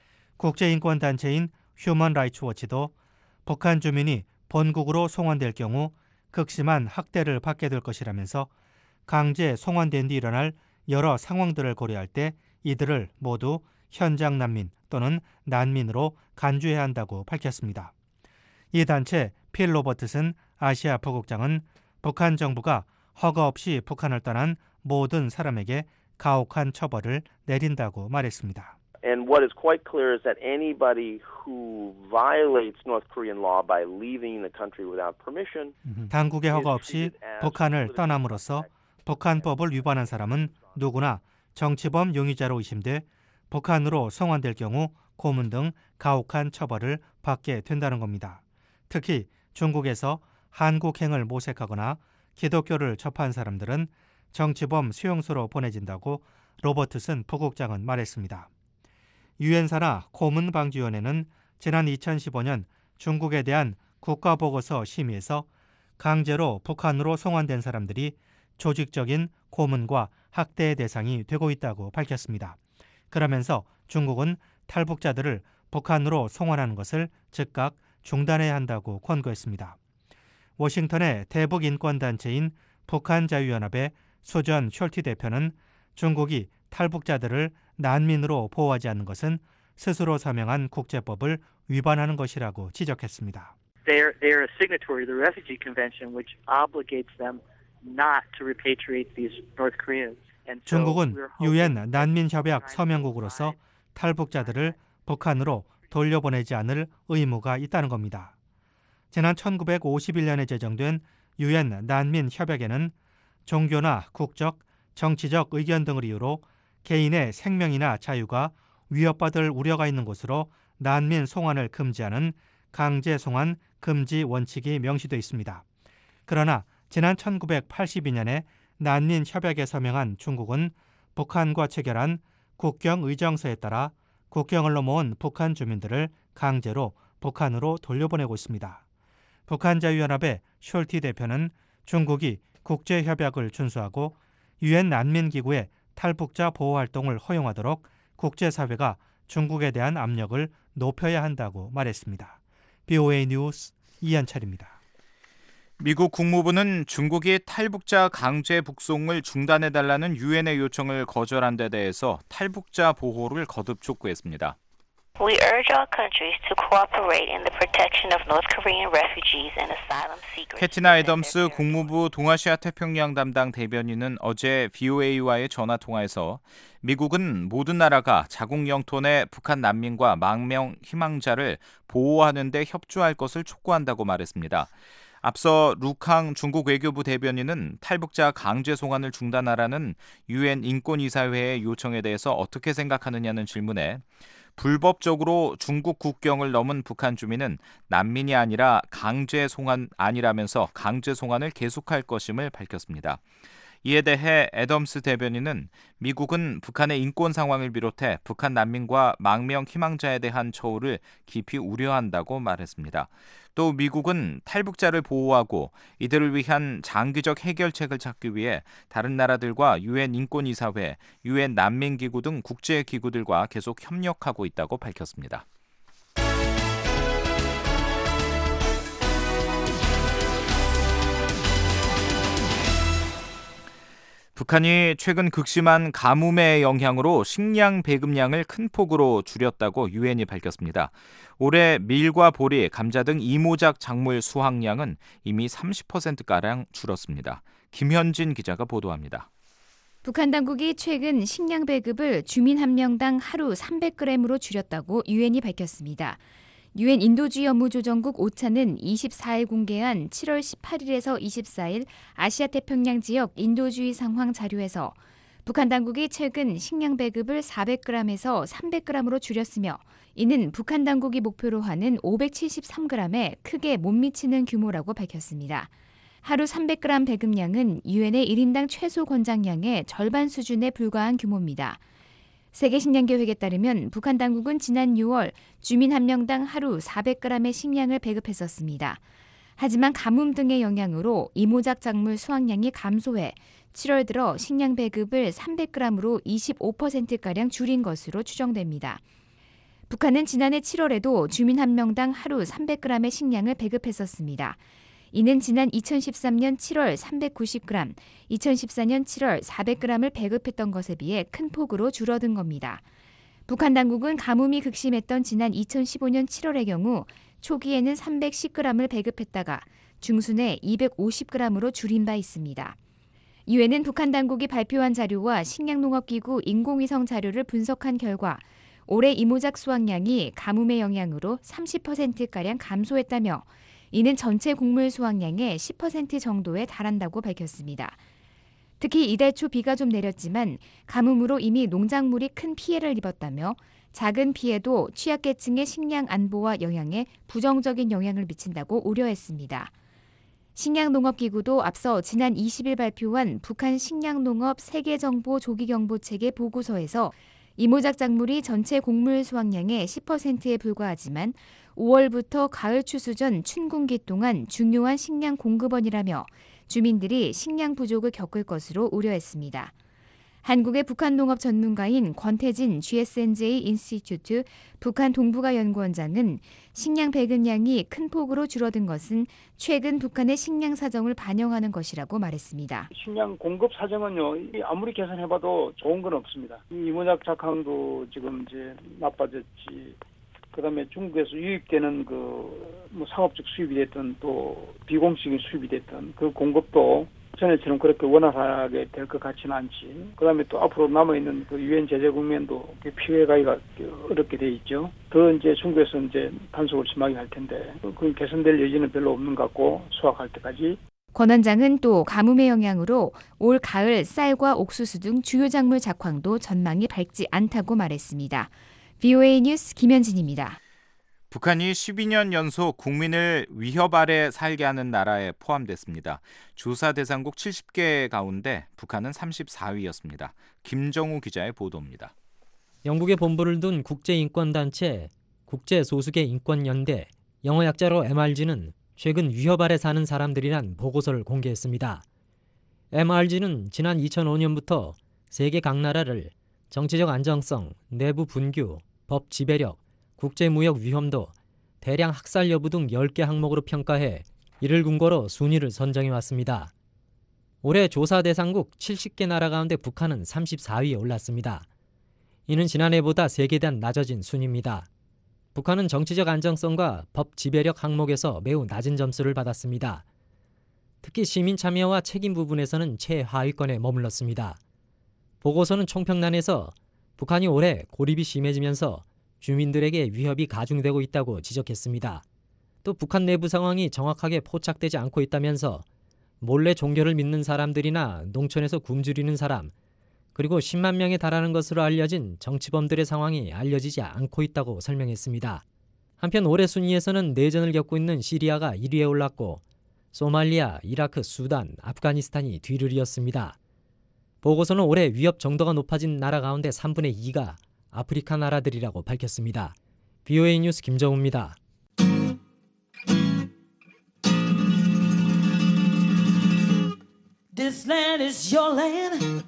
Speaker 18: 국제인권단체인 휴먼 라이츠 워치도 북한 주민이 본국으로 송환될 경우 극심한 학대를 받게 될 것이라면서 강제 송환된 뒤 일어날 여러 상황들을 고려할 때 이들을 모두 현장 난민 또는 난민으로 간주해야 한다고 밝혔습니다. 이 단체 필 로버트슨 아시아 부국장은 북한 정부가 허가 없이 북한을 떠난 모든 사람에게 가혹한 처벌을 내린다고 말했습니다.
Speaker 19: And what is quite clear is that anybody who violates North Korean law by leaving the country without permission
Speaker 18: 당국의 허가 없이 북한을 떠남으로써 북한법을 위반한 사람은 누구나 정치범 용의자로 의심돼 북한으로 송환될 경우 고문 등 가혹한 처벌을 받게 된다는 겁니다. 특히 중국에서 한국행을 모색하거나 기독교를 접한 사람들은 정치범 수용소로 보내진다고 로버트슨 부국장은 말했습니다. 유엔 산하 고문방지위원회는 지난 이천십오년 중국에 대한 국가보고서 심의에서 강제로 북한으로 송환된 사람들이 조직적인 고문과 학대의 대상이 되고 있다고 밝혔습니다. 그러면서 중국은 탈북자들을 북한으로 송환하는 것을 즉각 중단해야 한다고 권고했습니다. 워싱턴의 대북 인권단체인 북한자유연합의 수전 숄티 대표는 중국이 탈북자들을 난민으로 보호하지 않는 것은 스스로 서명한 국제법을 위반하는 것이라고 지적했습니다.
Speaker 20: They're, they're a signatory of the Refugee Convention, which obligates them not to repatriate these North Koreans.
Speaker 18: 중국은 유엔 난민협약 서명국으로서 탈북자들을 북한으로 돌려보내지 않을 의무가 있다는 겁니다. 지난 천구백오십일 년에 제정된 유엔 난민협약에는 종교나 국적, 정치적 의견 등을 이유로 개인의 생명이나 자유가 위협받을 우려가 있는 곳으로 난민 송환을 금지하는 강제 송환 금지 원칙이 명시되어 있습니다. 그러나 지난 천구백팔십이 년에 난민 협약에 서명한 중국은 북한과 체결한 국경 의정서에 따라 국경을 넘어온 북한 주민들을 강제로 북한으로 돌려보내고 있습니다. 북한자유연합의 숄티 대표는 중국이 국제협약을 준수하고 유엔 난민기구의 탈북자 보호 활동을 허용하도록 국제사회가 중국에 대한 압력을 높여야 한다고 말했습니다. 비오에이 뉴스 이한철입니다.
Speaker 4: 미국 국무부는 중국이 탈북자 강제 북송을 중단해달라는 유엔의 요청을 거절한 데 대해서 탈북자 보호를 거듭 촉구했습니다.
Speaker 17: We urge all countries to cooperate in the protection of North Korean refugees and asylum seekers.
Speaker 4: 캐티나 애덤스 국무부 동아시아 태평양 담당 대변인은 어제 비오에이와의 전화 통화에서 미국은 모든 나라가 자국 영토 내 북한 난민과 망명 희망자를 보호하는 데 협조할 것을 촉구한다고 말했습니다. 앞서 루캉 중국 외교부 대변인은 탈북자 강제 송환을 중단하라는 유엔 인권이사회의 요청에 대해서 어떻게 생각하느냐는 질문에 불법적으로 중국 국경을 넘은 북한 주민은 난민이 아니라 강제 송환 아니라면서 강제 송환을 계속할 것임을 밝혔습니다. 이에 대해 애덤스 대변인은 미국은 북한의 인권 상황을 비롯해 북한 난민과 망명 희망자에 대한 처우를 깊이 우려한다고 말했습니다. 또 미국은 탈북자를 보호하고 이들을 위한 장기적 해결책을 찾기 위해 다른 나라들과 유엔 인권이사회, 유엔 난민기구 등 국제기구들과 계속 협력하고 있다고 밝혔습니다. 북한이 최근 극심한 가뭄의 영향으로 식량 배급량을 큰 폭으로 줄였다고 유엔이 밝혔습니다. 올해 밀과 보리, 감자 등 이모작 작물 수확량은 이미 삼십 퍼센트가량 줄었습니다. 김현진 기자가 보도합니다.
Speaker 21: 북한 당국이 최근 식량 배급을 주민 한 명당 하루 삼백 그램으로 줄였다고 유엔이 밝혔습니다. 유엔 인도주의 업무조정국 오차는 이십사 일 공개한 칠월 십팔일에서 이십사일 아시아 태평양 지역 인도주의 상황 자료에서 북한 당국이 최근 식량 배급을 사백 그램에서 삼백 그램으로 줄였으며 이는 북한 당국이 목표로 하는 오백칠십삼 그램에 크게 못 미치는 규모라고 밝혔습니다. 하루 삼백 그램 배급량은 유엔의 일 인당 최소 권장량의 절반 수준에 불과한 규모입니다. 세계식량계획에 따르면 북한 당국은 지난 유월 주민 한 명당 하루 사백 그램의 식량을 배급했었습니다. 하지만 가뭄 등의 영향으로 이모작 작물 수확량이 감소해 칠월 들어 식량 배급을 삼백 그램으로 이십오 퍼센트가량 줄인 것으로 추정됩니다. 북한은 지난해 칠월에도 주민 한 명당 하루 삼백 그램의 식량을 배급했었습니다. 이는 지난 이천십삼 년 칠월 삼백구십 그램, 이천십사 년 칠월 사백 그램을 배급했던 것에 비해 큰 폭으로 줄어든 겁니다. 북한 당국은 가뭄이 극심했던 지난 이천십오 년 칠월의 경우 초기에는 삼백십 그램을 배급했다가 중순에 이백오십 그램으로 줄인 바 있습니다. 유엔은 북한 당국이 발표한 자료와 식량농업기구 인공위성 자료를 분석한 결과 올해 이모작 수확량이 가뭄의 영향으로 삼십 퍼센트가량 감소했다며 이는 전체 곡물 수확량의 십 퍼센트 정도에 달한다고 밝혔습니다. 특히 이달 초 비가 좀 내렸지만 가뭄으로 이미 농작물이 큰 피해를 입었다며 작은 피해도 취약계층의 식량 안보와 영양에 부정적인 영향을 미친다고 우려했습니다. 식량농업기구도 앞서 지난 이십일 발표한 북한 식량농업 세계정보 조기경보체계 보고서에서 이모작 작물이 전체 곡물 수확량의 십 퍼센트에 불과하지만 오월부터 가을 추수 전 춘궁기 동안 중요한 식량 공급원이라며 주민들이 식량 부족을 겪을 것으로 우려했습니다. 한국의 북한 농업 전문가인 권태진 지에스엔제이 인스티튜트 북한 동북아 연구원장은 식량 배급량이 큰 폭으로 줄어든 것은 최근 북한의 식량 사정을 반영하는 것이라고 말했습니다.
Speaker 22: 식량 공급 사정은요, 아무리 계산해봐도 좋은 건 없습니다. 이모작 작황도 지금 이제 나빠졌지. 그다음에 중국에서 유입되는 그 뭐 상업적 수입이 됐든 또 비공식인 수입이 됐든 그 공급도 전에처럼 그렇게 원활하게 될 것 같지는 않지. 그다음에 또 앞으로 남아있는 그 유엔 제재 국면도 피해 가기가 어렵게 돼 있죠. 더 이제 중국에서 이제 단속을 심하게 할 텐데 그 개선될 여지는 별로 없는 것 같고 수확할 때까지.
Speaker 21: 권 원장은 또 가뭄의 영향으로 올 가을 쌀과 옥수수 등 주요 작물 작황도 전망이 밝지 않다고 말했습니다. 브이오에이 뉴스 김현진입니다.
Speaker 4: 북한이 십이 년 연속 국민을 위협 아래 살게 하는 나라에 포함됐습니다. 조사 대상국 칠십 개 가운데 북한은 삼십사 위였습니다. 김정우 기자의 보도입니다.
Speaker 2: 영국에 본부를 둔 국제인권단체 국제소수계 인권연대, 영어 약자로 엠알지는 최근 위협 아래 사는 사람들이란 보고서를 공개했습니다. 엠알지는 지난 이천오 년부터 세계 각 나라를 정치적 안정성, 내부 분규, 법 지배력, 국제무역 위험도, 대량 학살 여부 등 열 개 항목으로 평가해 이를 근거로 순위를 선정해 왔습니다. 올해 조사 대상국 칠십 개 나라 가운데 북한은 삼십사 위에 올랐습니다. 이는 지난해보다 세 계단 낮아진 순위입니다. 북한은 정치적 안정성과 법 지배력 항목에서 매우 낮은 점수를 받았습니다. 특히 시민 참여와 책임 부분에서는 최하위권에 머물렀습니다. 보고서는 총평란에서 북한이 올해 고립이 심해지면서 주민들에게 위협이 가중되고 있다고 지적했습니다. 또 북한 내부 상황이 정확하게 포착되지 않고 있다면서 몰래 종교를 믿는 사람들이나 농촌에서 굶주리는 사람, 그리고 십만 명에 달하는 것으로 알려진 정치범들의 상황이 알려지지 않고 있다고 설명했습니다. 한편 올해 순위에서는 내전을 겪고 있는 시리아가 일 위에 올랐고 소말리아, 이라크, 수단, 아프가니스탄이 뒤를 이었습니다. 보고서는 올해 위협 정도가 높아진 나라 가운데 삼분의 이가 아프리카 나라들이라고 밝혔습니다. 브이오에이 뉴스 김정우입니다.
Speaker 4: This land is your land.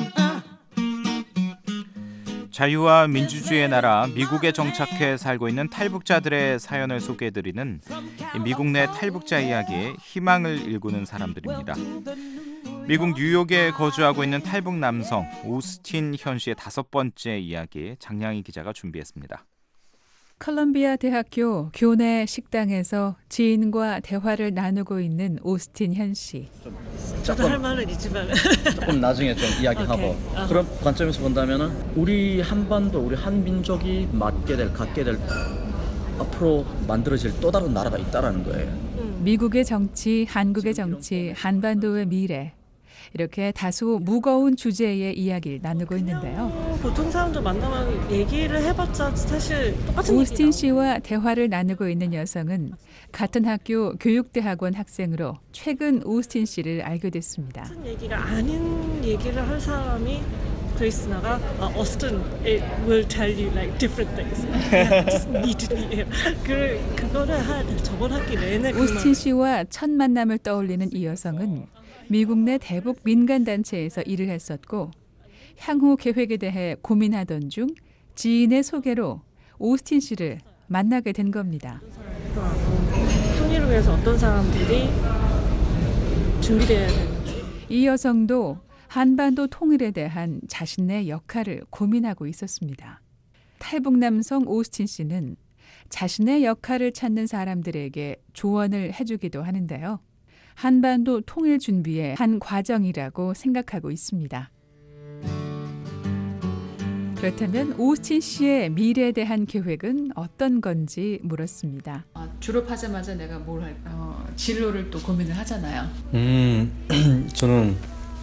Speaker 4: 자유와 민주주의의 나라 미국에 정착해 살고 있는 탈북자들의 사연을 소개해드리는 미국 내 탈북자 이야기에 희망을 일구는 사람들입니다. 미국 뉴욕에 거주하고 있는 탈북 남성 오스틴 현 씨의 다섯 번째 이야기 장량희 기자가 준비했습니다.
Speaker 1: 컬럼비아 대학교 교내 식당에서 지인과 대화를 나누고 있는 오스틴 현 씨.
Speaker 3: 저도 할 말은 있지만 조금 나중에 좀 이야기하고 okay. 그런 관점에서 본다면은 우리 한반도, 우리 한민족이 맡게 될, 갖게 될 앞으로 만들어질 또 다른 나라가 있다라는 거예요.
Speaker 1: 미국의 정치, 한국의 정치, 한반도의 미래. 이렇게 다소 무거운 주제의 이야기를 나누고 있는데요.
Speaker 3: 보통 사람들 만나면 얘기를 해봤자 사실 똑같은
Speaker 1: 오스틴 씨와 대화를 나누고 있는 여성은 같은 학교 교육대학원 학생으로 최근 오스틴 씨를 알게 됐습니다.
Speaker 3: 같은 얘기가 아닌 얘기를 할 사람이 그리스나가 Austin, it will tell you like different things. Just need to be here. 그 그거를 한 저번 학기 내내
Speaker 1: 오스틴 씨와 첫 만남을 떠올리는 이 여성은 미국 내 대북 민간단체에서 일을 했었고 향후 계획에 대해 고민하던 중 지인의 소개로 오스틴 씨를 만나게 된 겁니다.
Speaker 3: 통일을 위해서 어떤 사람들이 준비되어야 되는지.
Speaker 1: 이 여성도 한반도 통일에 대한 자신의 역할을 고민하고 있었습니다. 탈북 남성 오스틴 씨는 자신의 역할을 찾는 사람들에게 조언을 해주기도 하는데요. 한반도 통일 준비의 한 과정이라고 생각하고 있습니다. 그렇다면 오스틴 씨의 미래에 대한 계획은 어떤 건지 물었습니다.
Speaker 23: 아, 졸업하자마자 내가 뭘 할까? 어, 진로를 또 고민을 하잖아요.
Speaker 3: 음, 저는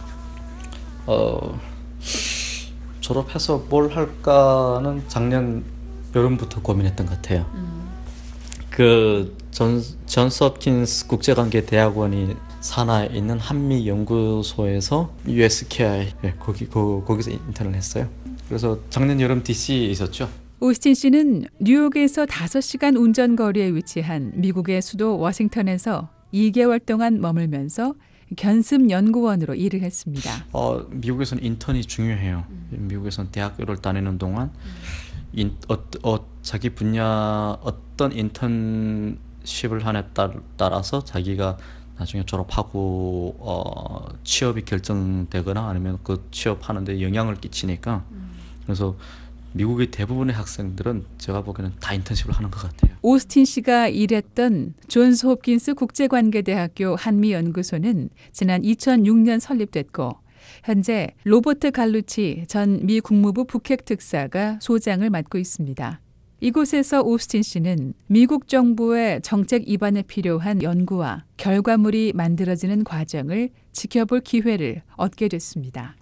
Speaker 3: 어, 졸업해서 뭘 할까는 작년 여름부터 고민했던 것 같아요. 음. 그 존, 존스 홉킨스 국제관계대학원이 산하에 있는 한미 연구소에서 유에스케이아이 네, 거기 거, 거기서 인턴을 했어요. 그래서 작년 여름 디씨에 있었죠.
Speaker 1: 오스틴 씨는 뉴욕에서 다섯 시간 운전 거리에 위치한 미국의 수도 워싱턴에서 이 개월 동안 머물면서 견습 연구원으로 일을 했습니다.
Speaker 3: 어, 미국에서는 인턴이 중요해요. 음. 미국에서는 대학교를 다니는 동안 인, 어, 어, 자기 분야 어떤 인턴십을 하냐에 따라서 자기가 나중에 졸업하고 어, 취업이 결정되거나 아니면 그 취업하는데 영향을 끼치니까 음. 그래서 미국의 대부분의 학생들은 제가 보기에는 다 인턴십을 하는 것 같아요.
Speaker 1: 오스틴 씨가 일했던 존스 홉킨스 국제관계대학교 한미연구소는 지난 이천육 년 설립됐고 현재 로버트 갈루치 전 미 국무부 북핵 특사가 소장을 맡고 있습니다. 이곳에서 오스틴 씨는 미국 정부의 정책 입안에 필요한 연구와 결과물이 만들어지는 과정을 지켜볼 기회를 얻게 됐습니다.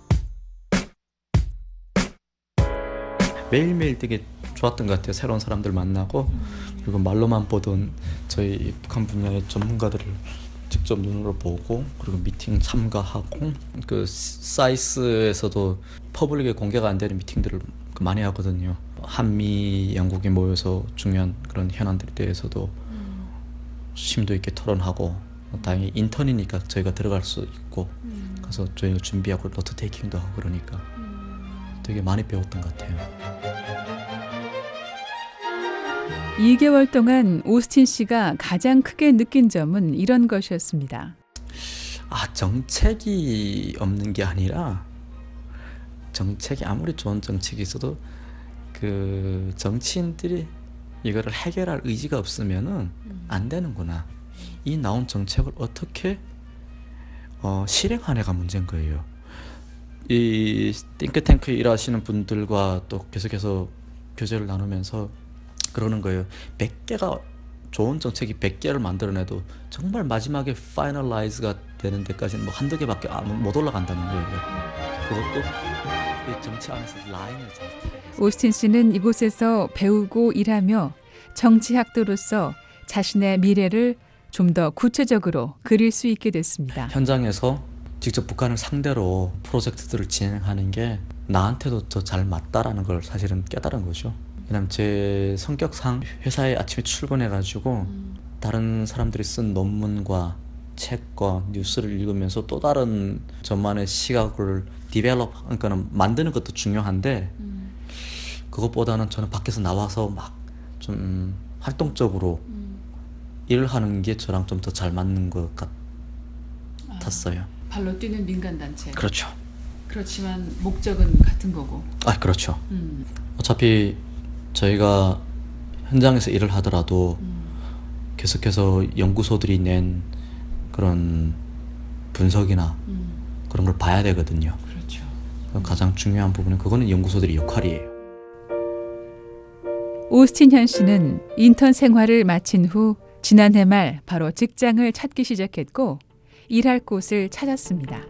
Speaker 3: 매일매일 되게 좋았던 것 같아요. 새로운 사람들 만나고 그리고 말로만 보던 저희 북한 분야의 전문가들을 직접 눈으로 보고 그리고 미팅 참가하고 그 사이스에서도 퍼블릭에 공개가 안 되는 미팅들을 많이 하거든요. 한미 양국이 모여서 중요한 그런 현안들에 대해서도 음. 심도 있게 토론하고 다행히 인턴이니까 저희가 들어갈 수 있고 음. 가서 저희가 준비하고 노트 테이킹도 하고 그러니까 음. 되게 많이 배웠던 것 같아요.
Speaker 1: 이 개월 동안 오스틴 씨가 가장 크게 느낀 점은 이런 것이었습니다.
Speaker 3: 아, 정책이 없는 게 아니라 정책이 아무리 좋은 정책이 있어도 그 정치인들이 이거를 해결할 의지가 없으면은 안 되는구나. 이 나온 정책을 어떻게 어, 실행하냐가 문제인 거예요. 이 띵크탱크 일하시는 분들과 또 계속해서 교제를 나누면서 그러는 거예요. 백 개가 좋은 정책이 백 개를 만들어내도 정말 마지막에 파이널라이즈가 되는 데까지는 뭐 한두 개밖에 못 올라간다는 거예요. 그것도 정치 안에서 라인을 잘
Speaker 1: 오스틴 씨는 이곳에서 배우고 일하며 정치학도로서 자신의 미래를 좀 더 구체적으로 그릴 수 있게 됐습니다.
Speaker 3: 현장에서 직접 북한을 상대로 프로젝트들을 진행하는 게 나한테도 더 잘 맞다라는 걸 사실은 깨달은 거죠. 왜냐면 제 성격상 회사에 아침에 출근해가지고 음. 다른 사람들이 쓴 논문과 책과 뉴스를 읽으면서 또 다른 저만의 시각을 디벨롭, 그러니까 만드는 것도 중요한데 음. 그것보다는 저는 밖에서 나와서 막 좀 활동적으로 음. 일을 하는 게 저랑 좀 더 잘 맞는 것 같았어요.
Speaker 23: 아, 발로 뛰는 민간단체.
Speaker 3: 그렇죠.
Speaker 23: 그렇지만 목적은 같은 거고.
Speaker 3: 아, 그렇죠.
Speaker 23: 음.
Speaker 3: 어차피 저희가 현장에서 일을 하더라도 음. 계속해서 연구소들이 낸 그런 분석이나 음. 그런 걸 봐야 되거든요.
Speaker 23: 그렇죠.
Speaker 3: 가장 중요한 부분은 그거는 연구소들의 역할이에요.
Speaker 1: 오스틴 현 씨는 인턴 생활을 마친 후 지난해 말 바로 직장을 찾기 시작했고 일할 곳을 찾았습니다.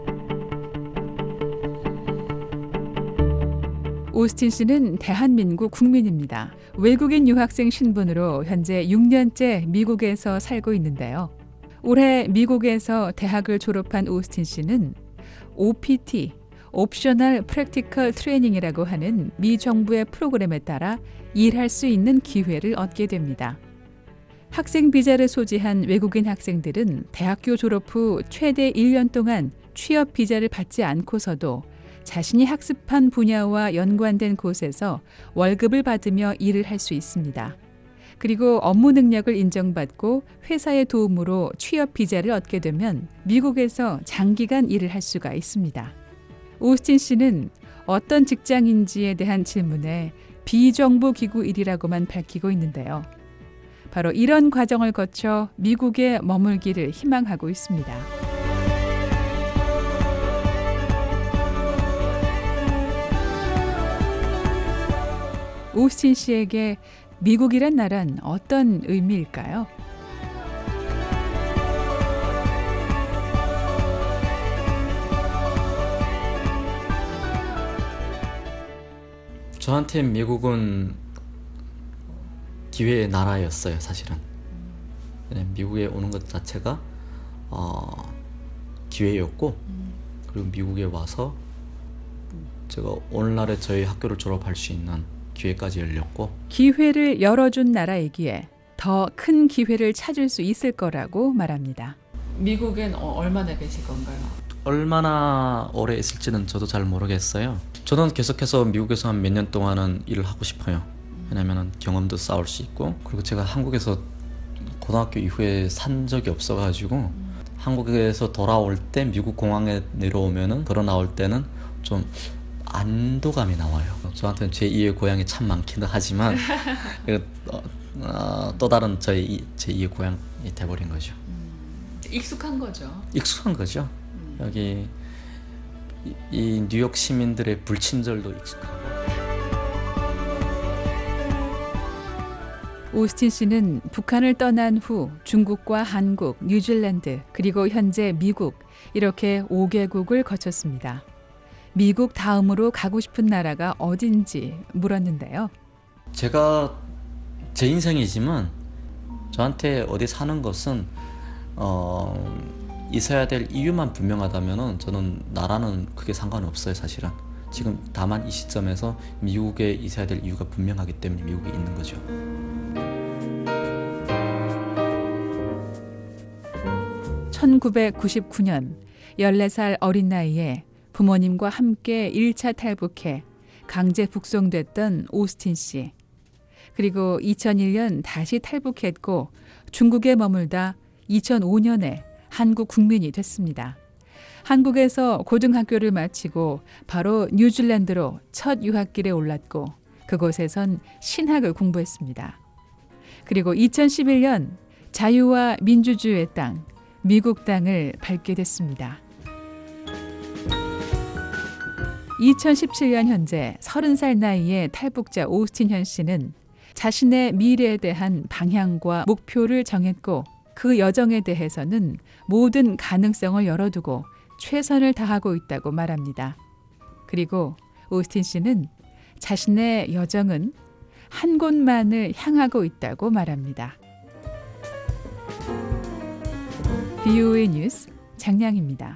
Speaker 1: 오스틴 씨는 대한민국 국민입니다. 외국인 유학생 신분으로 현재 육 년째 미국에서 살고 있는데요. 올해 미국에서 대학을 졸업한 오스틴 씨는 오피티, 옵셔널 프랙티컬 트레이닝이라고 하는 미 정부의 프로그램에 따라 일할 수 있는 기회를 얻게 됩니다. 학생 비자를 소지한 외국인 학생들은 대학교 졸업 후 최대 일 년 동안 취업 비자를 받지 않고서도 자신이 학습한 분야와 연관된 곳에서 월급을 받으며 일을 할 수 있습니다. 그리고 업무 능력을 인정받고 회사의 도움으로 취업 비자를 얻게 되면 미국에서 장기간 일을 할 수가 있습니다. 오스틴 씨는 어떤 직장인지에 대한 질문에 비정부기구 일이라고만 밝히고 있는데요. 바로 이런 과정을 거쳐 미국에 머물기를 희망하고 있습니다. 오스틴 씨에게 미국이란 나라는 어떤 의미일까요?
Speaker 3: 저한테 미국은 기회의 나라였어요, 사실은. 미국에 오는 것 자체가 어, 기회였고 그리고 미국에 와서 제가 오늘날에 저희 학교를 졸업할 수 있는 기회까지 열렸고
Speaker 1: 기회를 열어준 나라이기에 더 큰 기회를 찾을 수 있을 거라고 말합니다.
Speaker 23: 미국엔 어, 얼마나 계실 건가요?
Speaker 3: 얼마나 오래 있을지는 저도 잘 모르겠어요. 저는 계속해서 미국에서 한 몇 년 동안은 일을 하고 싶어요. 왜냐면 경험도 쌓을 수 있고 그리고 제가 한국에서 고등학교 이후에 산 적이 없어가지고 음. 한국에서 돌아올 때 미국 공항에 내려오면은 걸어 나올 때는 좀 안도감이 나와요. 저한테는 제이의 고향이 참 많기는 하지만 어, 또 다른 저희 제이의 고향이 돼버린 거죠.
Speaker 23: 음, 익숙한 거죠.
Speaker 3: 익숙한 거죠. 음. 여기 이, 이 뉴욕 시민들의 불친절도 익숙하고.
Speaker 1: 오스틴 씨는 북한을 떠난 후 중국과 한국, 뉴질랜드, 그리고 현재 미국 이렇게 오 개국을 거쳤습니다. 미국 다음으로 가고 싶은 나라가 어딘지 물었는데요.
Speaker 3: 제가 제 인생이지만 저한테 어디 사는 것은 어, 있어야 될 이유만 분명하다면 저는 나라는 크게 상관없어요, 사실은. 지금 다만 이 시점에서 미국에 있어야 될 이유가 분명하기 때문에 미국에 있는 거죠.
Speaker 1: 천구백구십구 년 열네 살 어린 나이에 부모님과 함께 일 차 탈북해 강제 북송됐던 오스틴 씨. 그리고 이천일 년 다시 탈북했고 중국에 머물다 이천오 년에 한국 국민이 됐습니다. 한국에서 고등학교를 마치고 바로 뉴질랜드로 첫 유학길에 올랐고 그곳에선 신학을 공부했습니다. 그리고 이천십일 년 자유와 민주주의의 땅, 미국 땅을 밟게 됐습니다. 이천십칠 년 현재 서른 살 나이의 탈북자 오스틴 현 씨는 자신의 미래에 대한 방향과 목표를 정했고 그 여정에 대해서는 모든 가능성을 열어두고 최선을 다하고 있다고 말합니다. 그리고 오스틴 씨는 자신의 여정은 한 곳만을 향하고 있다고 말합니다. 비오에이 뉴스 장량입니다.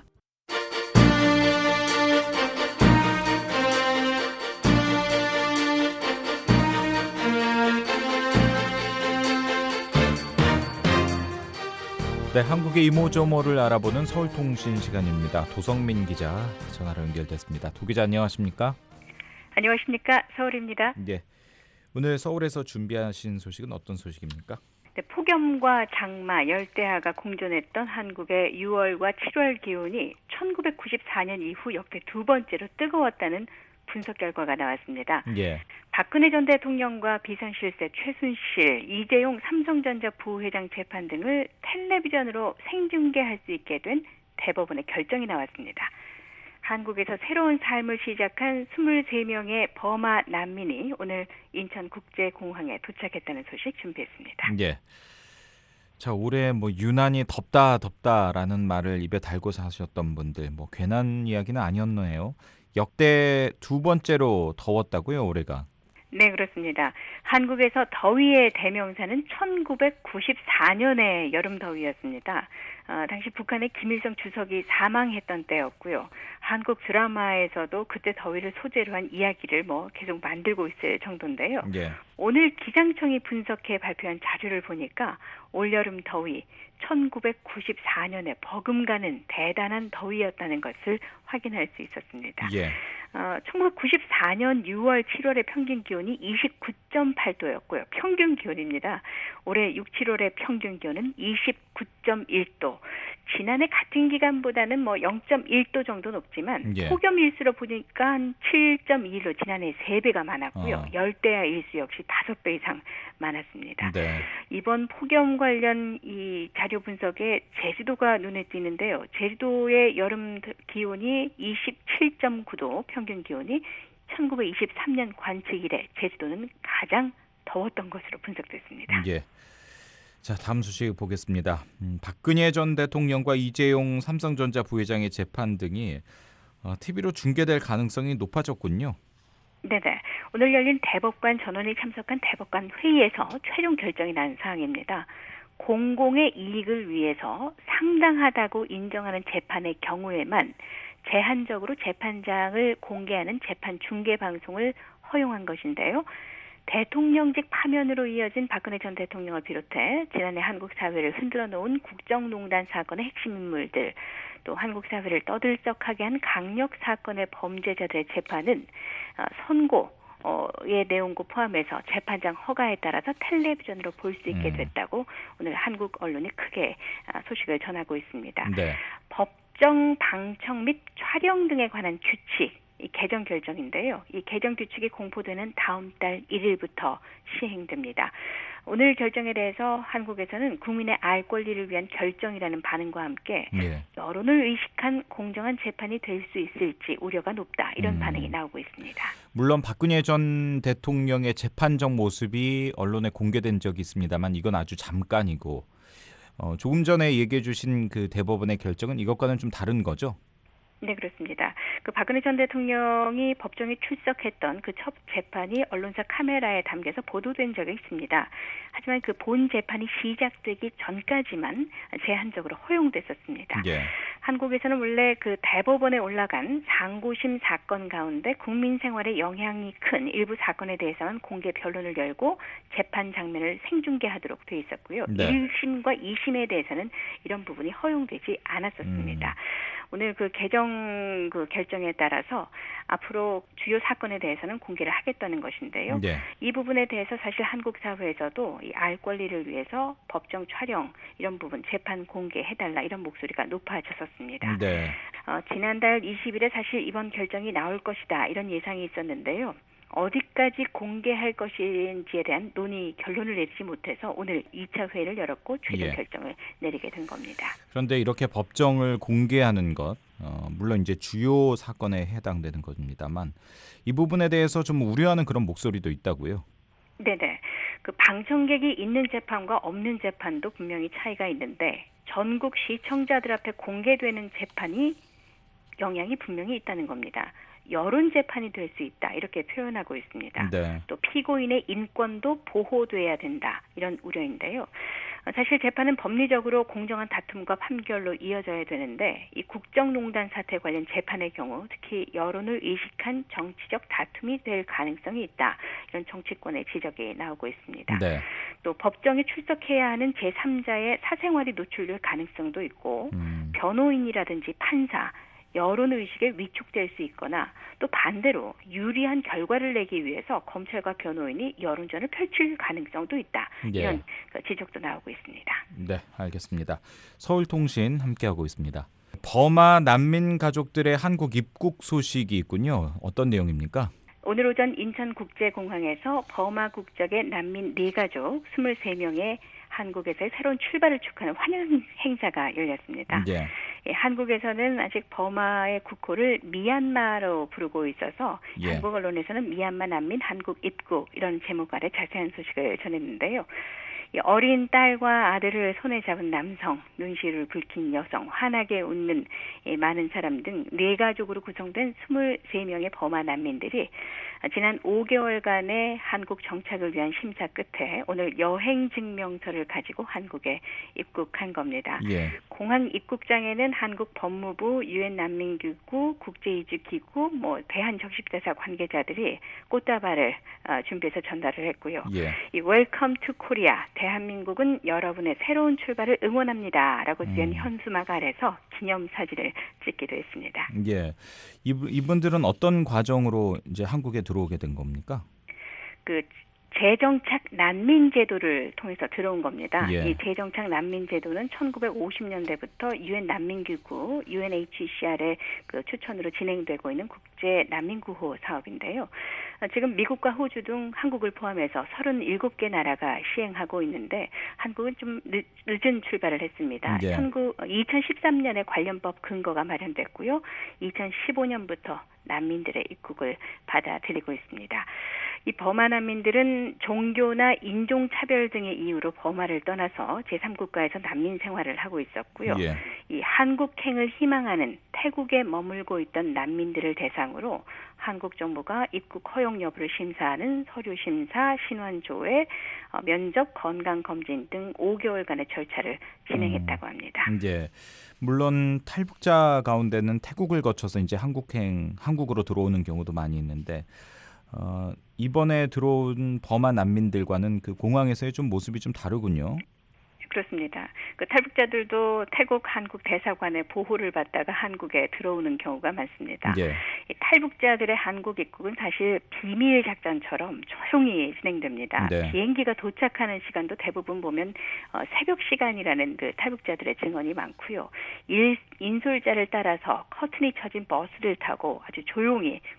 Speaker 4: 네, 한국의 이모저모를 알아보는 서울통신 시간입니다. 도성민 기자 전화로 연결됐습니다. 도 기자 안녕하십니까?
Speaker 5: 안녕하십니까? 서울입니다.
Speaker 4: 네, 오늘 서울에서 준비하신 소식은 어떤 소식입니까?
Speaker 5: 네, 폭염과 장마, 열대야가 공존했던 한국의 유월과 칠월 기온이 천구백구십사 년 이후 역대 두 번째로 뜨거웠다는 분석 결과가 나왔습니다.
Speaker 4: 예.
Speaker 5: 박근혜 전 대통령과 비선실세 최순실, 이재용 삼성전자 부회장 재판 등을 텔레비전으로 생중계할 수 있게 된 대법원의 결정이 나왔습니다. 한국에서 새로운 삶을 시작한 스물세 명의 버마 난민이 오늘 인천국제공항에 도착했다는 소식 준비했습니다.
Speaker 4: 예. 자, 올해 뭐 유난히 덥다 덥다라는 말을 입에 달고 사셨던 분들 뭐 괜한 이야기는 아니었네요. 역대 두 번째로 더웠다고요, 올해가?
Speaker 5: 네, 그렇습니다. 한국에서 더위의 대명사는 천구백구십사 년의 여름 더위였습니다. 어, 당시 북한의 김일성 주석이 사망했던 때였고요. 한국 드라마에서도 그때 더위를 소재로 한 이야기를 뭐 계속 만들고 있을 정도인데요.
Speaker 4: 예.
Speaker 5: 오늘 기상청이 분석해 발표한 자료를 보니까 올여름 더위 천구백구십사 년에 버금가는 대단한 더위였다는 것을 확인할 수 있었습니다.
Speaker 4: 예.
Speaker 5: 어, 천구백구십사 년 유월, 칠월의 평균 기온이 이십구 점 팔 도였고요. 평균 기온입니다. 올해 육, 칠월의 평균 기온은 이십구 점 일 도. 지난해 같은 기간보다는 뭐 영 점 일 도 정도 높지만
Speaker 4: 예.
Speaker 5: 폭염 일수로 보니까 한 칠 점 이 로 지난해 세 배가 많았고요.
Speaker 4: 어.
Speaker 5: 열대야 일수 역시 다섯 배 이상 많았습니다.
Speaker 4: 네.
Speaker 5: 이번 폭염 관련 이 자료 분석에 제주도가 눈에 띄는데요. 제주도의 여름 기온이 이십칠 점 구 도, 평균 기온이 천구백이십삼 년 관측 이래 제주도는 가장 더웠던 것으로 분석됐습니다.
Speaker 4: 예. 자, 다음 소식 보겠습니다. 음, 박근혜 전 대통령과 이재용 삼성전자 부회장의 재판 등이 어, 티비로 중계될 가능성이 높아졌군요.
Speaker 5: 네네. 오늘 열린 대법관 전원이 참석한 대법관 회의에서 최종 결정이 난 사항입니다. 공공의 이익을 위해서 상당하다고 인정하는 재판의 경우에만 제한적으로 재판장을 공개하는 재판 중계 방송을 허용한 것인데요. 대통령직 파면으로 이어진 박근혜 전 대통령을 비롯해 지난해 한국 사회를 흔들어 놓은 국정농단 사건의 핵심 인물들, 또 한국 사회를 떠들썩하게 한 강력 사건의 범죄자들의 재판은 선고의 내용고 포함해서 재판장 허가에 따라서 텔레비전으로 볼 수 있게 됐다고 오늘 한국 언론이 크게 소식을 전하고 있습니다.
Speaker 4: 네.
Speaker 5: 법정 방청 및 촬영 등에 관한 규칙, 이 개정 결정인데요. 이 개정 규칙이 공포되는 다음 달 일 일부터 시행됩니다. 오늘 결정에 대해서 한국에서는 국민의 알 권리를 위한 결정이라는 반응과 함께
Speaker 4: 예.
Speaker 5: 여론을 의식한 공정한 재판이 될 수 있을지 우려가 높다. 이런
Speaker 4: 음.
Speaker 5: 반응이 나오고 있습니다.
Speaker 4: 물론 박근혜 전 대통령의 재판정 모습이 언론에 공개된 적이 있습니다만 이건 아주 잠깐이고 어, 조금 전에 얘기해 주신 그 대법원의 결정은 이것과는 좀 다른 거죠?
Speaker 5: 네, 그렇습니다. 그 박근혜 전 대통령이 법정에 출석했던 그 첫 재판이 언론사 카메라에 담겨서 보도된 적이 있습니다. 하지만 그 본 재판이 시작되기 전까지만 제한적으로 허용됐었습니다.
Speaker 4: 예.
Speaker 5: 한국에서는 원래 그 대법원에 올라간 상고심 사건 가운데 국민 생활에 영향이 큰 일부 사건에 대해서만 공개 변론을 열고 재판 장면을 생중계하도록 돼 있었고요.
Speaker 6: 네.
Speaker 5: 일 심과 이 심에 대해서는 이런 부분이 허용되지 않았었습니다.
Speaker 4: 음.
Speaker 5: 오늘 그 개정 그 결정에 따라서 앞으로 주요 사건에 대해서는 공개를 하겠다는 것인데요.
Speaker 4: 네.
Speaker 5: 이 부분에 대해서 사실 한국 사회에서도 이 알 권리를 위해서 법정 촬영 이런 부분 재판 공개해달라 이런 목소리가 높아졌었습니다.
Speaker 4: 네.
Speaker 5: 어, 지난달 이십 일에 사실 이번 결정이 나올 것이다 이런 예상이 있었는데요. 어디까지 공개할 것인지에 대한 논의 결론을 내리지 못해서 오늘 이 차 회의를 열었고 최종
Speaker 4: 예.
Speaker 5: 결정을 내리게 된 겁니다.
Speaker 4: 그런데 이렇게 법정을 공개하는 것, 어, 물론 이제 주요 사건에 해당되는 겁니다만 이 부분에 대해서 좀 우려하는 그런 목소리도 있다고요.
Speaker 5: 네네. 그 방청객이 있는 재판과 없는 재판도 분명히 차이가 있는데 전국 시청자들 앞에 공개되는 재판이 영향이 분명히 있다는 겁니다. 여론 재판이 될 수 있다 이렇게 표현하고 있습니다.
Speaker 4: 네.
Speaker 5: 또 피고인의 인권도 보호돼야 된다 이런 우려인데요. 사실 재판은 법리적으로 공정한 다툼과 판결로 이어져야 되는데 이 국정농단 사태 관련 재판의 경우 특히 여론을 의식한 정치적 다툼이 될 가능성이 있다. 이런 정치권의 지적이 나오고 있습니다.
Speaker 4: 네.
Speaker 5: 또 법정에 출석해야 하는 제삼자의 사생활이 노출될 가능성도 있고
Speaker 4: 음.
Speaker 5: 변호인이라든지 판사 여론의식에 위축될 수 있거나 또 반대로 유리한 결과를 내기 위해서 검찰과 변호인이 여론전을 펼칠 가능성도 있다.
Speaker 4: 예.
Speaker 5: 이런 지적도 나오고 있습니다.
Speaker 4: 네, 알겠습니다. 서울통신 함께하고 있습니다. 버마 난민 가족들의 한국 입국 소식이 있군요. 어떤 내용입니까?
Speaker 5: 오늘 오전 인천국제공항에서 버마 국적의 난민 네 가족 스물세 명의 한국에서의 새로운 출발을 축하하는 환영 행사가 열렸습니다.
Speaker 4: 예.
Speaker 5: 예, 한국에서는 아직 버마의 국호를 미얀마로 부르고 있어서
Speaker 4: 예.
Speaker 5: 한국 언론에서는 미얀마 난민 한국 입국 이런 제목 아래 자세한 소식을 전했는데요. 이 어린 딸과 아들을 손에 잡은 남성, 눈시울을 붉힌 여성, 환하게 웃는 많은 사람 등 네 가족으로 구성된 스물세 명의 버마 난민들이 지난 오 개월간의 한국 정착을 위한 심사 끝에 오늘 여행 증명서를 가지고 한국에 입국한 겁니다.
Speaker 4: 예.
Speaker 5: 공항 입국장에는 한국 법무부, 유엔 난민기구, 국제이주기구, 뭐 대한적십대사 관계자들이 꽃다발을 어, 준비해서 전달을 했고요.
Speaker 4: 예.
Speaker 5: 이 웰컴 투 코리아, 대한민국은 여러분의 새로운 출발을 응원합니다라고 쓰인
Speaker 4: 음.
Speaker 5: 현수막 아래서 기념사진을 찍기도 했습니다.
Speaker 4: 예. 이분, 이분들은 어떤 과정으로 이제 한국에 들어오게 된 겁니까?
Speaker 5: 그 재정착 난민 제도를 통해서 들어온 겁니다.
Speaker 4: 예.
Speaker 5: 이 재정착 난민 제도는 천구백오십 년대부터 유엔 난민기구 유엔에이치씨알의 그 추천으로 진행되고 있는 국제 난민 구호 사업인데요. 지금 미국과 호주 등 한국을 포함해서 서른일곱 개 나라가 시행하고 있는데 한국은 좀 늦, 늦은 출발을 했습니다.
Speaker 4: 예.
Speaker 5: 이천십삼 년에 관련법 근거가 마련됐고요. 이천십오 년부터 난민들의 입국을 받아들이고 있습니다. 이 버마 난민들은 종교나 인종차별 등의 이유로 버마를 떠나서 제삼 국가에서 난민 생활을 하고 있었고요.
Speaker 4: 예.
Speaker 5: 이 한국행을 희망하는 태국에 머물고 있던 난민들을 대상으로 한국 정부가 입국 허용 여부를 심사하는 서류 심사, 신원 조회, 어, 면접, 건강 검진 등 오 개월간의 절차를 진행했다고 합니다.
Speaker 4: 이제 물론 탈북자 가운데는 태국을 거쳐서 이제 한국행 한국으로 들어오는 경우도 많이 있는데 어, 이번에 들어온 버마 난민들과는 그 공항에서의 좀 모습이 좀 다르군요.
Speaker 5: 그렇습니다. 그 탈북자들도 태국 한국 대사관의 보호를 받다가 한국에 들어오는 경우가 많습니다.
Speaker 4: 예.
Speaker 5: 이 탈북자들의 한국 입국은 사실 비밀 작전처럼 조용히 진행됩니다.
Speaker 4: 네.
Speaker 5: 비행기가 도착하는 시간도 대부분 보면 어, 새벽 시간이라는 그 탈북자들의 증언이 많고요. 일, 인솔자를 따라서 커튼이 쳐진 버스를 타고 아주 조용히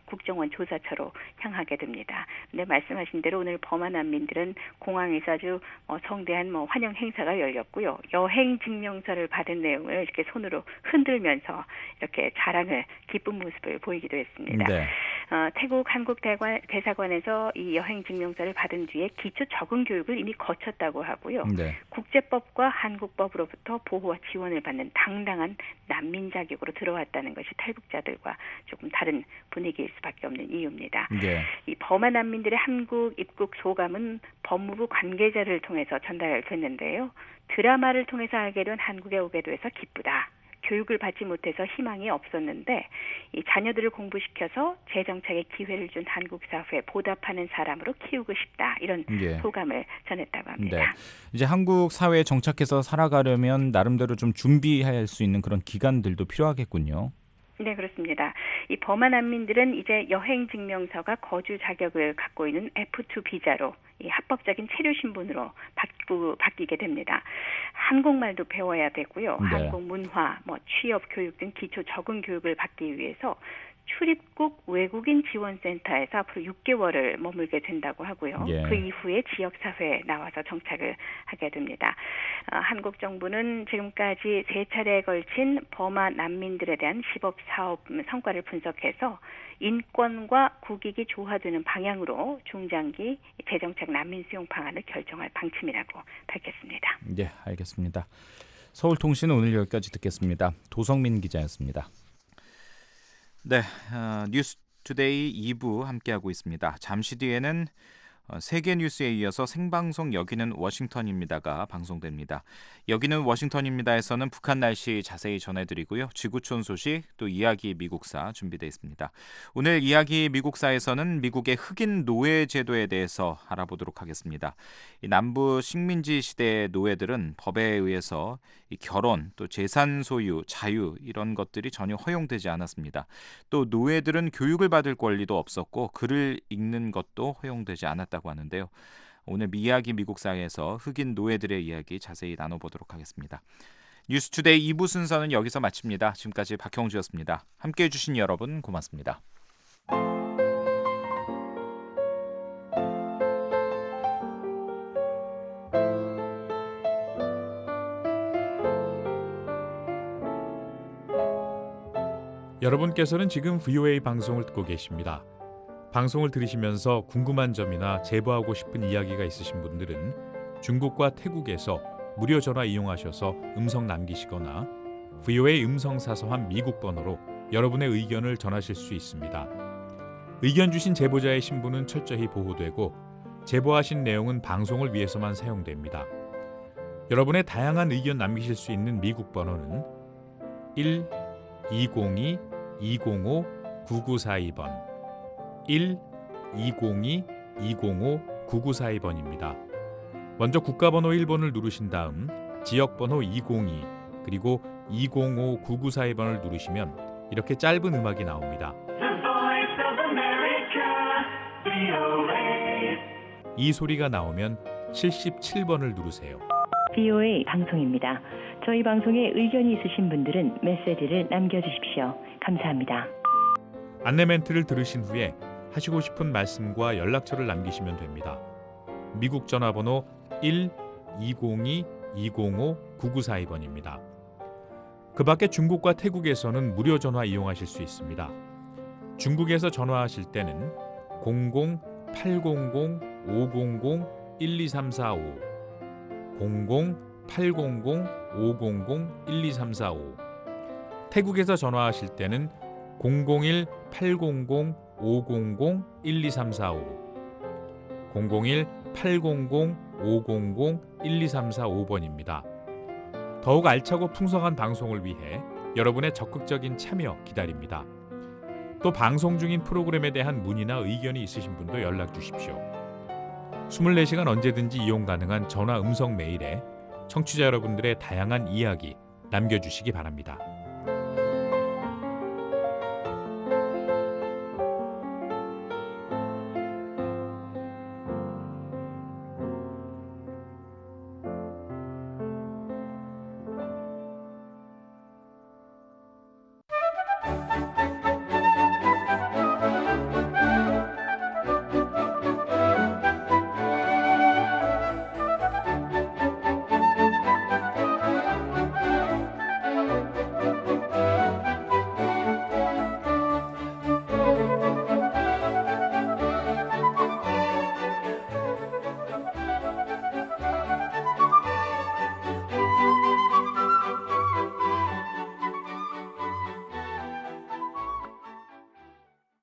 Speaker 5: 국정원 조사처로 향하게 됩니다. 근데 말씀하신 대로 오늘 버마 난민들은 공항에서 아주 어, 성대한 뭐 환영 행사가 열렸고요. 여행 증명서를 받은 내용을 이렇게 손으로 흔들면서 이렇게 자랑을 기쁜 모습을 보이기도 했습니다.
Speaker 4: 네.
Speaker 5: 어, 태국 한국 대관, 대사관에서 이 여행 증명서를 받은 뒤에 기초 적응 교육을 이미 거쳤다고 하고요.
Speaker 4: 네.
Speaker 5: 국제법과 한국법으로부터 보호와 지원을 받는 당당한 난민 자격으로 들어왔다는 것이 탈북자들과 조금 다른 분위기일 수밖에 없는 이유입니다.
Speaker 4: 네.
Speaker 5: 이 버마 난민들의 한국 입국 소감은 법무부 관계자를 통해서 전달됐는데요. 드라마를 통해서 알게 된 한국에 오게 돼서 기쁘다. 교육을 받지 못해서 희망이 없었는데 이 자녀들을 공부시켜서 재정착의 기회를 준 한국 사회에 보답하는 사람으로 키우고 싶다. 이런
Speaker 4: 예.
Speaker 5: 소감을 전했다고 합니다.
Speaker 4: 네. 이제 한국 사회에 정착해서 살아가려면 나름대로 좀 준비할 수 있는 그런 기간들도 필요하겠군요.
Speaker 5: 네, 그렇습니다. 이 버마 난민들은 이제 여행 증명서가 거주 자격을 갖고 있는 에프 투 비자로 이 합법적인 체류 신분으로 바꾸, 바뀌게 됩니다. 한국말도 배워야 되고요.
Speaker 6: 네.
Speaker 5: 한국 문화, 뭐 취업, 교육 등 기초 적응 교육을 받기 위해서 출입국 외국인 지원센터에서 앞으로 육 개월을 머물게 된다고 하고요.
Speaker 6: 예.
Speaker 5: 그 이후에 지역사회에 나와서 정착을 하게 됩니다. 어, 한국 정부는 지금까지 세 차례에 걸친 버마 난민들에 대한 시범사업 성과를 분석해서 인권과 국익이 조화되는 방향으로 중장기 재정착 난민 수용 방안을 결정할 방침이라고 밝혔습니다.
Speaker 4: 네, 알겠습니다. 서울통신은 오늘 여기까지 듣겠습니다. 도성민 기자였습니다. 네, 어, 뉴스투데이 이 부 함께하고 있습니다. 잠시 뒤에는 어, 세계 뉴스에 이어서 생방송 여기는 워싱턴입니다가 방송됩니다. 여기는 워싱턴입니다에서는 북한 날씨 자세히 전해드리고요. 지구촌 소식 또 이야기 미국사 준비되어 있습니다. 오늘 이야기 미국사에서는 미국의 흑인 노예 제도에 대해서 알아보도록 하겠습니다. 이 남부 식민지 시대의 노예들은 법에 의해서 이 결혼, 또 재산 소유, 자유 이런 것들이 전혀 허용되지 않았습니다. 또 노예들은 교육을 받을 권리도 없었고 글을 읽는 것도 허용되지 않았다고 하는데요. 오늘 이야기 미국사에서 흑인 노예들의 이야기 자세히 나눠보도록 하겠습니다. 뉴스투데이 이 부 순서는 여기서 마칩니다. 지금까지 박형주였습니다. 함께해 주신 여러분 고맙습니다.
Speaker 7: 여러분께서는 지금 브이오에이 방송을 듣고 계십니다. 방송을 들으시면서 궁금한 점이나 제보하고 싶은 이야기가 있으신 분들은 중국과 태국에서 무료 전화 이용하셔서 음성 남기시거나 브이오에이 음성 사서함 미국 번호로 여러분의 의견을 전하실 수 있습니다. 의견 주신 제보자의 신분은 철저히 보호되고 제보하신 내용은 방송을 위해서만 사용됩니다. 여러분의 다양한 의견 남기실 수 있는 미국 번호는 일 이공이 이공오 구구사이 번 일 이공이 이공오 구구사이 번입니다. 먼저 국가번호 일 번을 누르신 다음 지역번호 이공이 그리고 이공오 구구사이 번을 누르시면 이렇게 짧은 음악이 나옵니다. 이 소리가 나오면 칠십칠 번을 누르세요.
Speaker 6: 브이오에이 방송입니다. 저희 방송에 의견이 있으신 분들은 메시지를 남겨주십시오. 감사합니다.
Speaker 7: 안내 멘트를 들으신 후에 하시고 싶은 말씀과 연락처를 남기시면 됩니다. 미국 전화번호 일 이공이 이공오 구구사이 번입니다. 그 밖에 중국과 태국에서는 무료 전화 이용하실 수 있습니다. 중국에서 전화하실 때는 공공 팔공공 오공공 일이삼사오 공공 팔공공 오공공 일이삼사오 태국에서 전화하실 때는 공공일 팔공공 오공공 일이삼사오 공공일 팔공공 오공공 일이삼사오 번입니다. 더욱 알차고 풍성한 방송을 위해 여러분의 적극적인 참여 기다립니다. 또 방송 중인 프로그램에 대한 문의나 의견이 있으신 분도 연락 주십시오. 이십사 시간 언제든지 이용 가능한 전화 음성 메일에 청취자 여러분들의 다양한 이야기 남겨주시기 바랍니다.